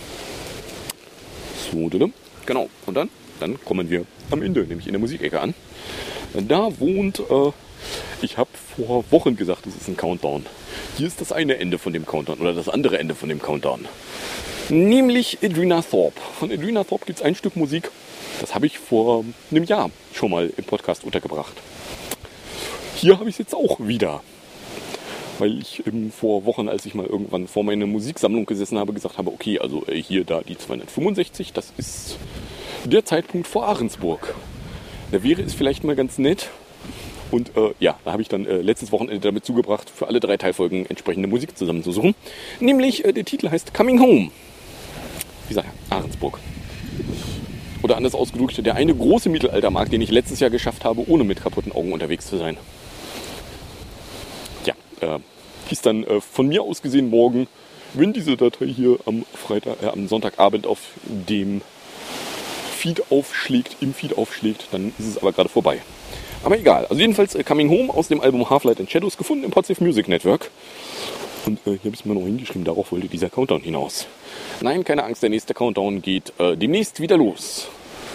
so, genau, und dann, dann kommen wir am Ende, nämlich in der Musikecke an. Da wohnt, äh, ich habe vor Wochen gesagt, das ist ein Countdown. Hier ist das eine Ende von dem Countdown oder das andere Ende von dem Countdown. Nämlich Adrena Thorpe. Von Adrena Thorpe gibt es ein Stück Musik, das habe ich vor einem Jahr schon mal im Podcast untergebracht. Hier habe ich es jetzt auch wieder. Weil ich ähm, vor Wochen, als ich mal irgendwann vor meiner Musiksammlung gesessen habe, gesagt habe, okay, also äh, hier, da die zweihundertfünfundsechzig, das ist der Zeitpunkt vor Ahrensburg. Da wäre es vielleicht mal ganz nett. Und äh, ja, da habe ich dann äh, letztes Wochenende damit zugebracht, für alle drei Teilfolgen entsprechende Musik zusammenzusuchen. Nämlich, äh, der Titel heißt Coming Home. Wie gesagt, Ahrensburg. Oder anders ausgedrückt, der eine große Mittelaltermarkt, den ich letztes Jahr geschafft habe, ohne mit kaputten Augen unterwegs zu sein. Ja, äh, hieß dann äh, von mir aus gesehen morgen, wenn diese Datei hier am Freitag, äh, am Sonntagabend auf dem Feed aufschlägt, im Feed aufschlägt, dann ist es aber gerade vorbei. Aber egal. Also jedenfalls äh, Coming Home aus dem Album Half-Light and Shadows, gefunden im Podsave Music Network. Und äh, hier habe ich es mir noch hingeschrieben, darauf wollte dieser Countdown hinaus. Nein, keine Angst, der nächste Countdown geht äh, demnächst wieder los.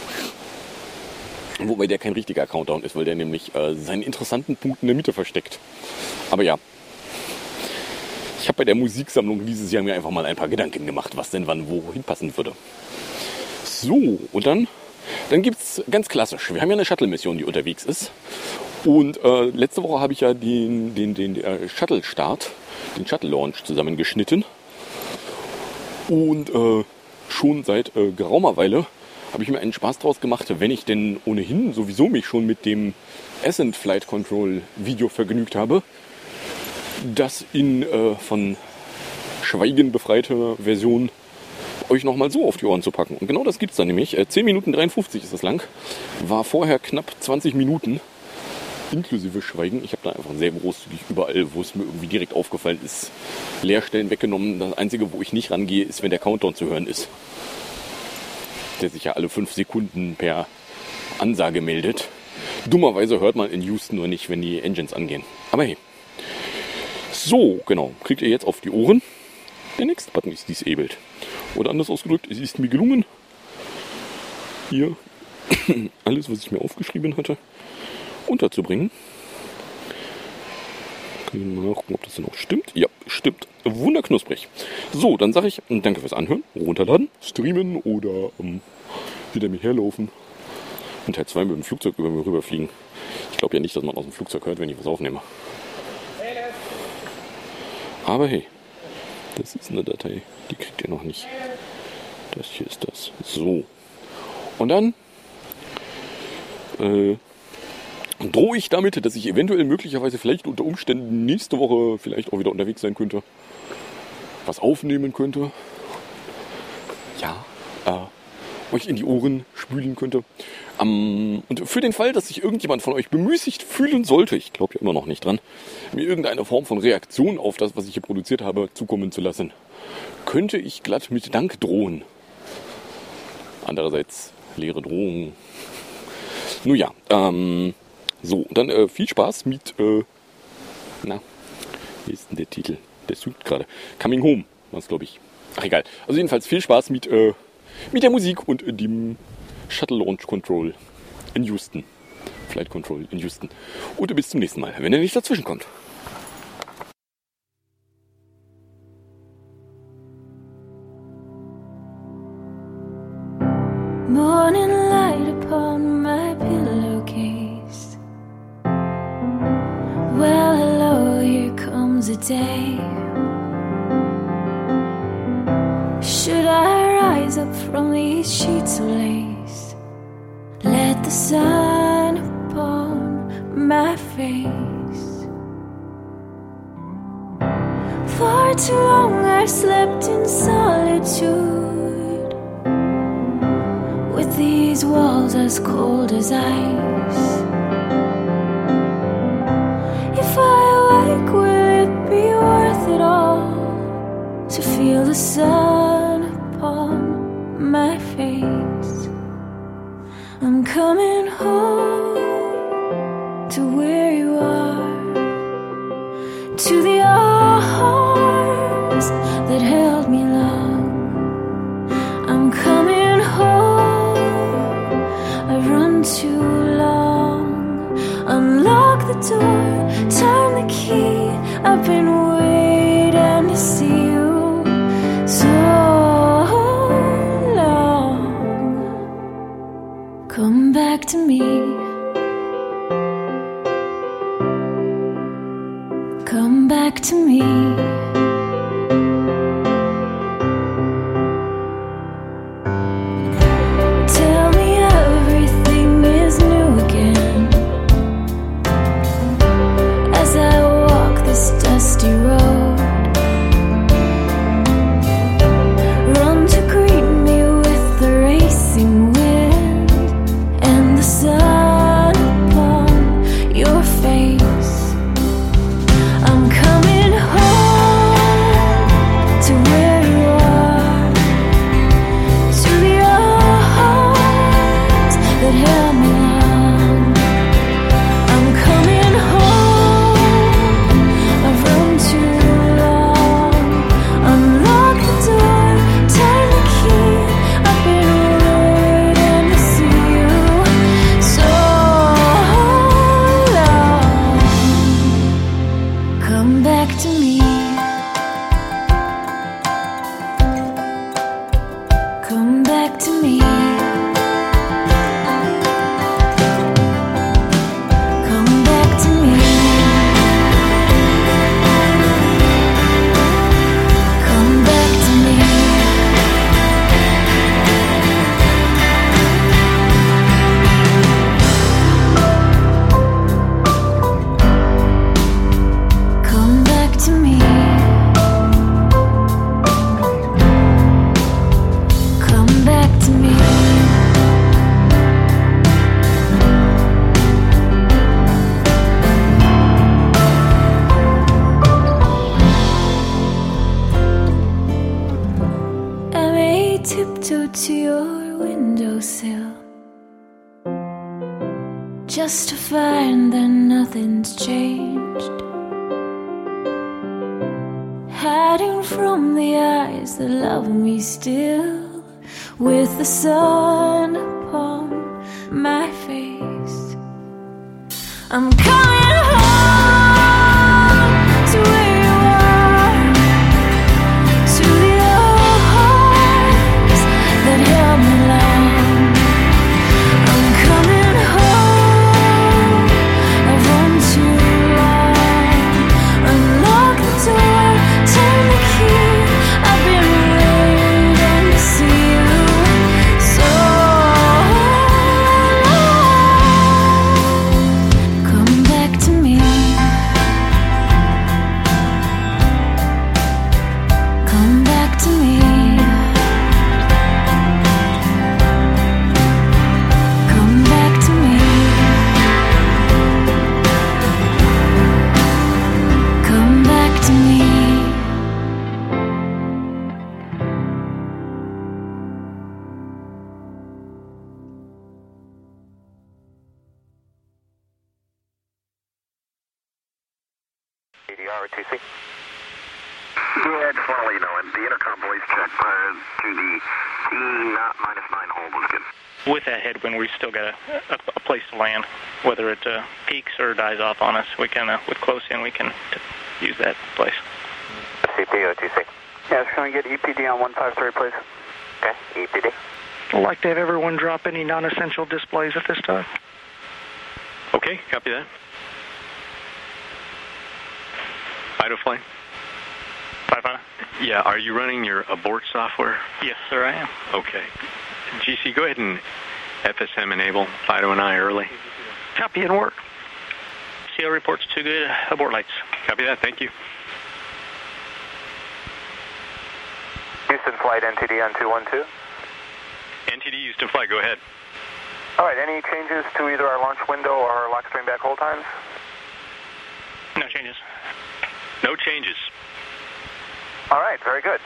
Wobei der kein richtiger Countdown ist, weil der nämlich äh, seinen interessanten Punkt in der Mitte versteckt. Aber ja, ich habe bei der Musiksammlung dieses Jahr mir einfach mal ein paar Gedanken gemacht, was denn wann wohin passen würde. So, und dann, dann gibt es ganz klassisch, wir haben ja eine Shuttle-Mission, die unterwegs ist. Und äh, letzte Woche habe ich ja den, den, den äh, Shuttle-Start, den Shuttle-Launch zusammengeschnitten. Und äh, schon seit äh, geraumer Weile habe ich mir einen Spaß draus gemacht, wenn ich denn ohnehin sowieso mich schon mit dem Ascent Flight Control Video vergnügt habe, das in äh, von Schweigen befreiter Version euch nochmal so auf die Ohren zu packen. Und genau das gibt es dann nämlich. Äh, zehn Minuten dreiundfünfzig ist das lang. War vorher knapp zwanzig Minuten. Inklusive Schweigen. Ich habe da einfach sehr großzügig überall, wo es mir irgendwie direkt aufgefallen ist, Leerstellen weggenommen. Das Einzige, wo ich nicht rangehe, ist, wenn der Countdown zu hören ist. Der sich ja alle fünf Sekunden per Ansage meldet. Dummerweise hört man in Houston nur nicht, wenn die Engines angehen. Aber hey. So, genau. Kriegt ihr jetzt auf die Ohren. Der nächste Button ist disabled. Oder anders ausgedrückt, es ist mir gelungen, hier alles, was ich mir aufgeschrieben hatte, unterzubringen. Können wir mal gucken, ob das denn auch stimmt. Ja, stimmt. Wunderknusprig. So, dann sage ich danke fürs Anhören, runterladen, streamen oder ähm, wieder mir herlaufen und Teil zwei mit dem Flugzeug über mir rüberfliegen. Ich glaube ja nicht, dass man aus dem Flugzeug hört, wenn ich was aufnehme. Aber hey, das ist eine Datei, die kriegt ihr noch nicht. Das hier ist das. So. Und dann äh, drohe ich damit, dass ich eventuell möglicherweise vielleicht unter Umständen nächste Woche vielleicht auch wieder unterwegs sein könnte. Was aufnehmen könnte. ja, äh, euch in die Ohren spülen könnte. Ähm, und für den Fall, dass sich irgendjemand von euch bemüßigt fühlen sollte, ich glaube ja immer noch nicht dran, mir irgendeine Form von Reaktion auf das, was ich hier produziert habe, zukommen zu lassen, könnte ich glatt mit Dank drohen. Andererseits leere Drohungen. Nun ja, ähm, so, dann äh, viel Spaß mit, äh, na, wie ist denn der Titel? Der sucht gerade. Coming Home, war es, glaube ich. Ach, egal. Also jedenfalls viel Spaß mit, äh, mit der Musik und äh, dem Shuttle Launch Control in Houston. Flight Control in Houston. Und bis zum nächsten Mal, wenn er nicht dazwischen kommt. Morning light upon my pillowcase. Well, hello, here comes a day. Should I rise up from these sheets of lace? Let the sun upon my face. For too long I've slept in solitude, with these walls as cold as ice. If I awake, will it be worth it all to feel the sun upon my face? I'm coming home to where you are, to the arms that held me long. I'm coming home, I've run too long. Unlock the door, turn the key. I've been waiting to see you so long. Come back to me. Come back to me. Tell me everything is new again as I walk this dusty road. Run to greet me with the racing wind and the sun upon your face. I'm coming home to where you are, to the arms that held me long. I'm coming home, I've run too long. Unlock the door, turn the key. I've been waiting to see you so long. Come back to me. Come back to me. Come back to me. Come back to me. Come back to me. Come back to me. I may tiptoe to your windowsill just to find that nothing's changed, hiding from the eyes that love me still, with the sun upon my face. I'm coming home to where you are, to the arms that held me long. I'm coming home, I've run too long. Unlock the door, turn the key. I've been waiting to see you so long. Come back to me. T C. Yeah, just want to let you know, and the intercom voice check prior to the T not minus nine hold was good. With that headwind, we still got a, a, a place to land. Whether it uh, peaks or dies off on us, we can, uh, with close in, we can t- use that place. C P, O T C. Yes, can we get E P D on one five three, please? Okay, E P D. I'd like to have everyone drop any non-essential displays at this time. Okay, copy that. Idofly? Five five. Yeah, are you running your abort software? Yes, sir, I am. Okay. G C, go ahead and F S M enable Fido and I early. Copy and work. C L reports too good. Abort lights. Copy that, thank you. Houston flight N T D on two one two. N T D Houston flight, go ahead. All right, any changes to either our launch window or our lock stream back hold times? No changes. No changes. All right, very good.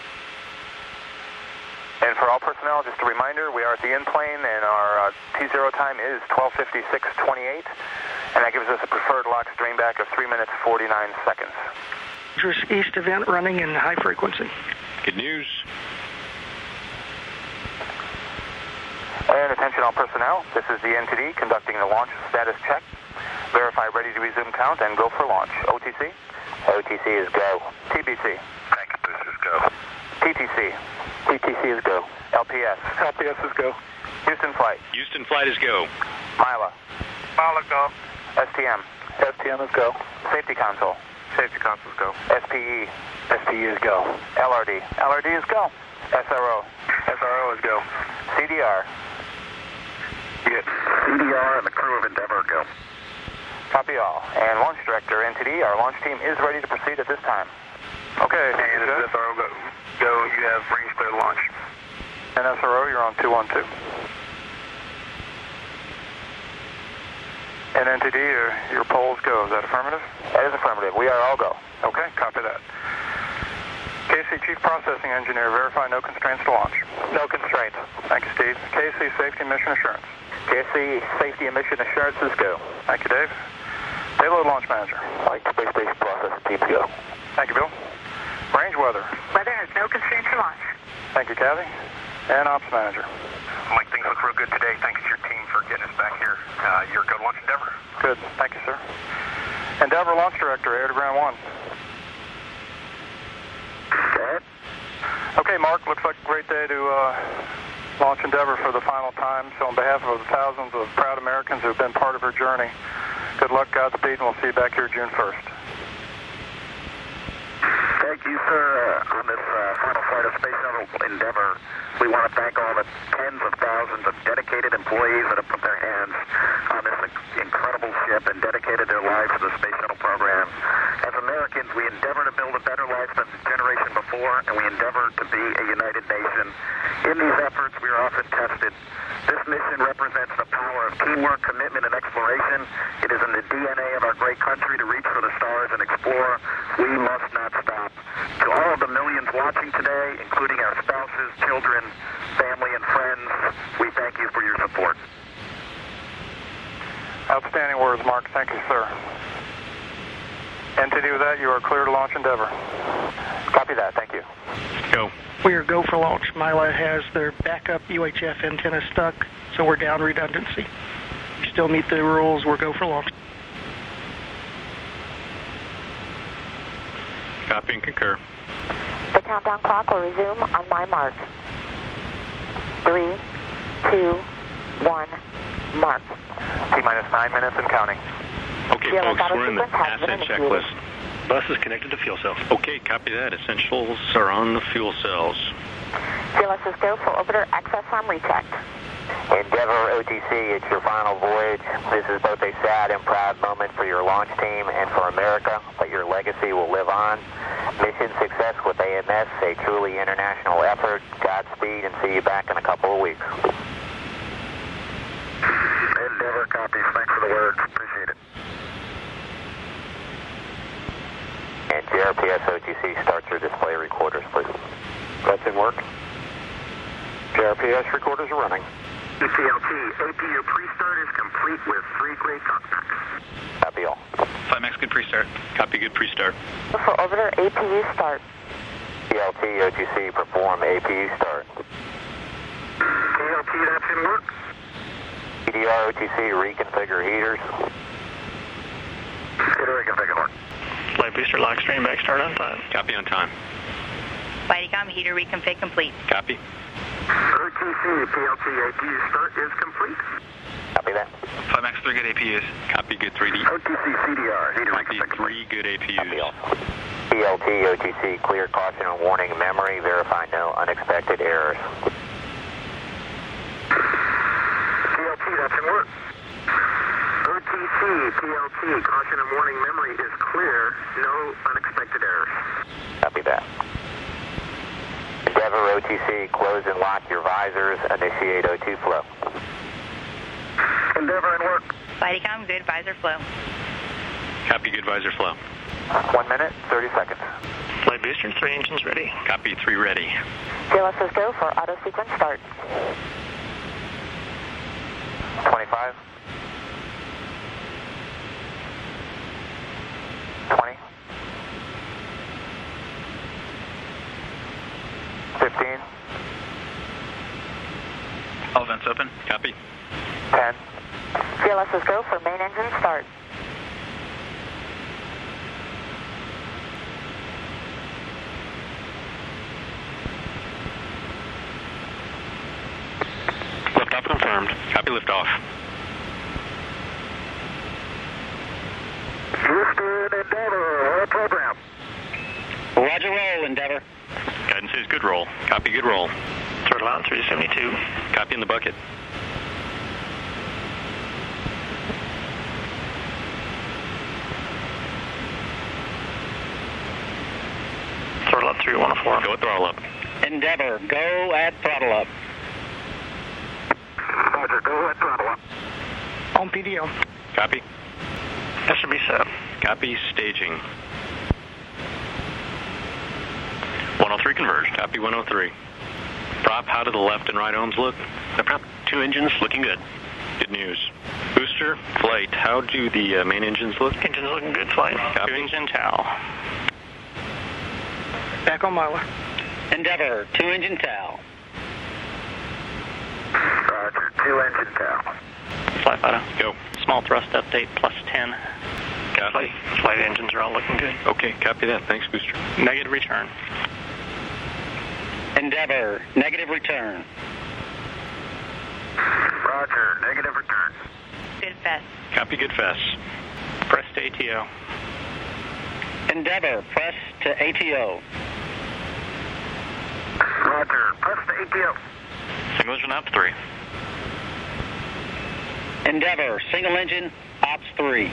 And for all personnel, just a reminder, we are at the in-plane, and our uh, T zero time is twelve fifty-six twenty-eight, and that gives us a preferred lock stream back of three minutes forty-nine seconds. Dangerous east event running in high frequency. Good news. And attention all personnel, this is the N T D conducting the launch status check. Verify ready to resume count and go for launch. O T C? O T C is go. T B C. Thanks, this is go. T T C? T T C is go. L P S? L P S is go. Houston flight? Houston flight is go. Mila? Mila go. S T M? S T M is go. Safety console? Safety console is go. S P E? S P E is go. L R D? L R D is go. S R O? S R O is go. C D R? Get C D R and the crew of Endeavor go. Copy all. And launch director, N T D, our launch team is ready to proceed at this time. Okay, and this is S R O go. Go, you have range clear to launch. And S R O, you're on two one two. And N T D, your, your polls go. Is that affirmative? That is affirmative. We are all go. Okay, copy that. K C Chief Processing Engineer, verify no constraints to launch. No constraints. Thank you, Steve. K C Safety Mission Assurance. K C Safety and Mission Assurances go. Thank you, Dave. Payload Launch Manager. Like Space Station Processing Team go. Thank you, Bill. Range Weather. Weather has no constraints to launch. Thank you, Kathy. And Ops Manager. Mike, things look real good today. Thanks to your team for getting us back here. Uh, you're a good launch Endeavor. Good. Thank you, sir. Endeavor Launch Director, Air to Ground one. Go ahead. Okay, Mark, looks like a great day to uh, launch Endeavor for the final time. So on behalf of the thousands of proud Americans who have been part of her journey, good luck, Godspeed, and we'll see you back here June first. Thank you, sir. Uh, on this uh, final flight of Space Shuttle Endeavor, we want to thank all the tens of thousands of dedicated employees that have put their hands on this incredible ship and dedicated their lives to the Space Shuttle program. As Americans, we endeavor to build a better life than the generation before, and we endeavor to be a united nation. In these efforts, we are often tested. This mission represents the power of teamwork, commitment, and exploration. It is in the D N A of our great country to reach for the stars and explore. We must not stop. To all of the millions watching today, including our spouses, children, family, and friends, we thank you for your support. Outstanding words, Mark. Thank you, sir. N T D, with that, you are clear to launch Endeavor. Copy that. Thank you. Go. We are go for launch. Mila has their backup U H F antenna stuck, so we're down redundancy. We still meet the rules. We're go for launch. Copy and concur. The countdown clock will resume on my mark. Three, two, one, mark. T-minus nine minutes and counting. Okay, Yeah, folks, auto we're in the sequence has been ascent initiated. checklist. Bus is connected to fuel cells. Okay, copy that. Essentials are on the fuel cells. C L S is go for orbiter access arm rechecked. Endeavor O T C, it's your final voyage. This is both a sad and proud moment for your launch team and for America, but your legacy will live on. Mission success with A M S, a truly international effort. Godspeed, and see you back in a couple of weeks. Endeavor copies. Thanks for the words. Appreciate it. And J R P S O T C, start your display recorders, please. That's in work. J R P S recorders are running. E T L T, A P, your pre-start is complete with three great cockpits. Copy all. Max, good pre-start. Copy, good pre-start. For orbiter, A P U start. P L T, O T C, perform A P U start. P L T, that's in work. P D R, O T C, reconfigure heaters. Good reconfigure work. Flight booster lock stream back start on time. Copy on time. Flightcom heater reconfig complete. Copy. O T C, P L T, A P U start is complete. Copy that. Flight Max, three good A P Us. Copy, good three D. O T C, C D R, heater Copy, reconfig three good A P Us. P L T, O T C, clear caution and warning memory. Verify no unexpected errors. P L T, that's in work. O T C, P L T, caution and warning memory is clear. No unexpected errors. Copy that. Endeavor, O T C, close and lock your visors. Initiate O two flow. Endeavor in work. Flightcom, good visor flow. Copy, good visor flow. One minute, thirty seconds. Flight booster, three engines ready. Copy, three ready. G L S is go for auto sequence start. twenty-five. twenty. fifteen. All vents open. Copy. ten. G L S is go for main engine start. Liftoff confirmed. Copy, liftoff. Houston, Endeavor, roll program. Roger, roll, Endeavor. Guidance is good roll. Copy, good roll. Throttle out, three seventy-two. Copy in the bucket. Throttle up, three one oh four. Go at throttle up. Endeavor, go at throttle up. Roger, go at throttle up. On P D O. Copy. That should be set. Copy, staging. one oh three converged. Copy, one oh three. Prop, how do the left and right ohms look? The prop, two engines, looking good. Good news. Booster, flight, how do the uh, main engines look? Engines looking good, flight. Copy. Two engine towel. Back on Myler. Endeavor, two engine towel. Roger, two engine towel. Flight Fido. Go. Small thrust update, plus ten. Copy. Flight, flight engines are all looking good. Okay, copy that. Thanks, Booster. Negative return. Endeavor, negative return. Roger, negative return. Good fest. Copy, good fast. Press to A T O. Endeavor, press to A T O. Roger, press the A T O. Single engine ops three. Endeavor, single engine, ops three.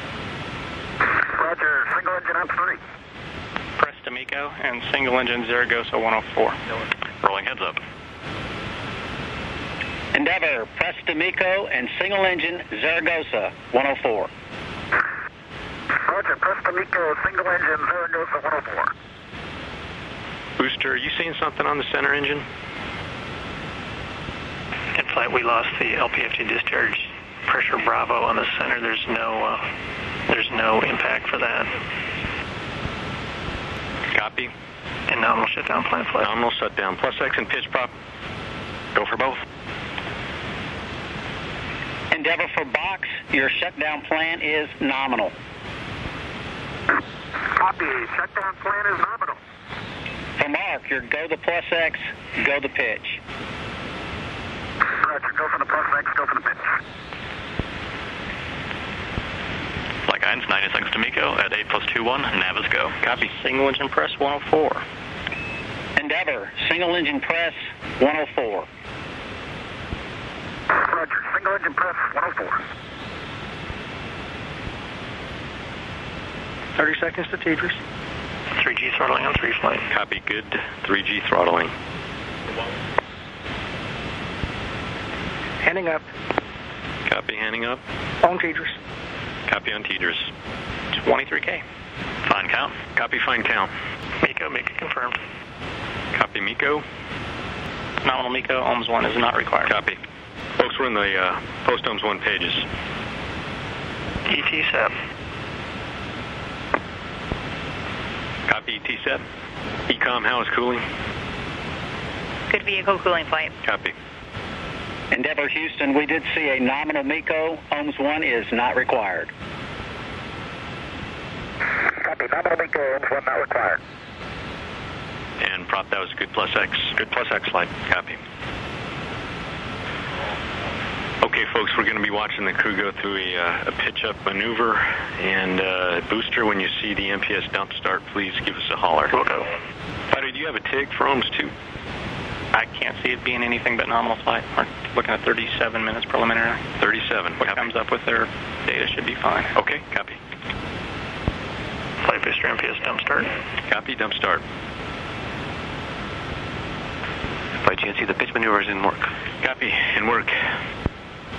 Roger, single engine ops three. Press to MECO and single engine Zaragoza one oh four. Rolling heads up. Endeavor, press to MECO and single engine Zaragoza one oh four. Roger, press to MECO, single engine Zaragoza one oh four. Booster, are you seeing something on the center engine? In flight, we lost the L P F G discharge pressure Bravo on the center. There's no, uh, there's no impact for that. Copy. And nominal shutdown plan flight. Nominal shutdown. Plus X and pitch prop. Go for both. Endeavor for box, your shutdown plan is nominal. Copy, shutdown plan is nominal. For Mark, your go the plus X, go the pitch. Roger, go for the plus X, go for the pitch. Flight guidance ninety-six to MECO at eight plus two one, nav is go. Copy. Single engine press one oh four. Endeavor, single engine press one oh four. Roger, single engine press one oh four. thirty seconds to Tetris. three G throttling on three flight. Copy, good. three G throttling. Handing up. Copy, handing up. On Tetris. Copy on Tetris. twenty-three K. Fine count. Copy, fine count. MECO, MECO confirmed. Copy, MECO. Nominal MECO, ohms one is not required. Copy. Folks, we're in the uh, post ohms one pages. E T set. Copy, T SET. Ecom, how is cooling? Good vehicle cooling flight. Copy. Endeavor Houston, we did see a nominal MECO. O M S one is not required. Copy, nominal MECO, O M S one not required. And prop, that was good plus X. Good plus X flight. Copy. Okay, folks, we're going to be watching the crew go through a, uh, a pitch-up maneuver. And uh, booster, when you see the M P S dump start, please give us a holler. We'll go. Fighter, do you have a TIG for O M S two? I can't see it being anything but nominal flight. We're looking at thirty-seven minutes preliminary. thirty-seven. What Copy. comes up with their data should be fine. Okay, copy. Flight booster M P S dump start. Copy, dump start. Flight G N C, the pitch maneuver is in work. Copy, in work.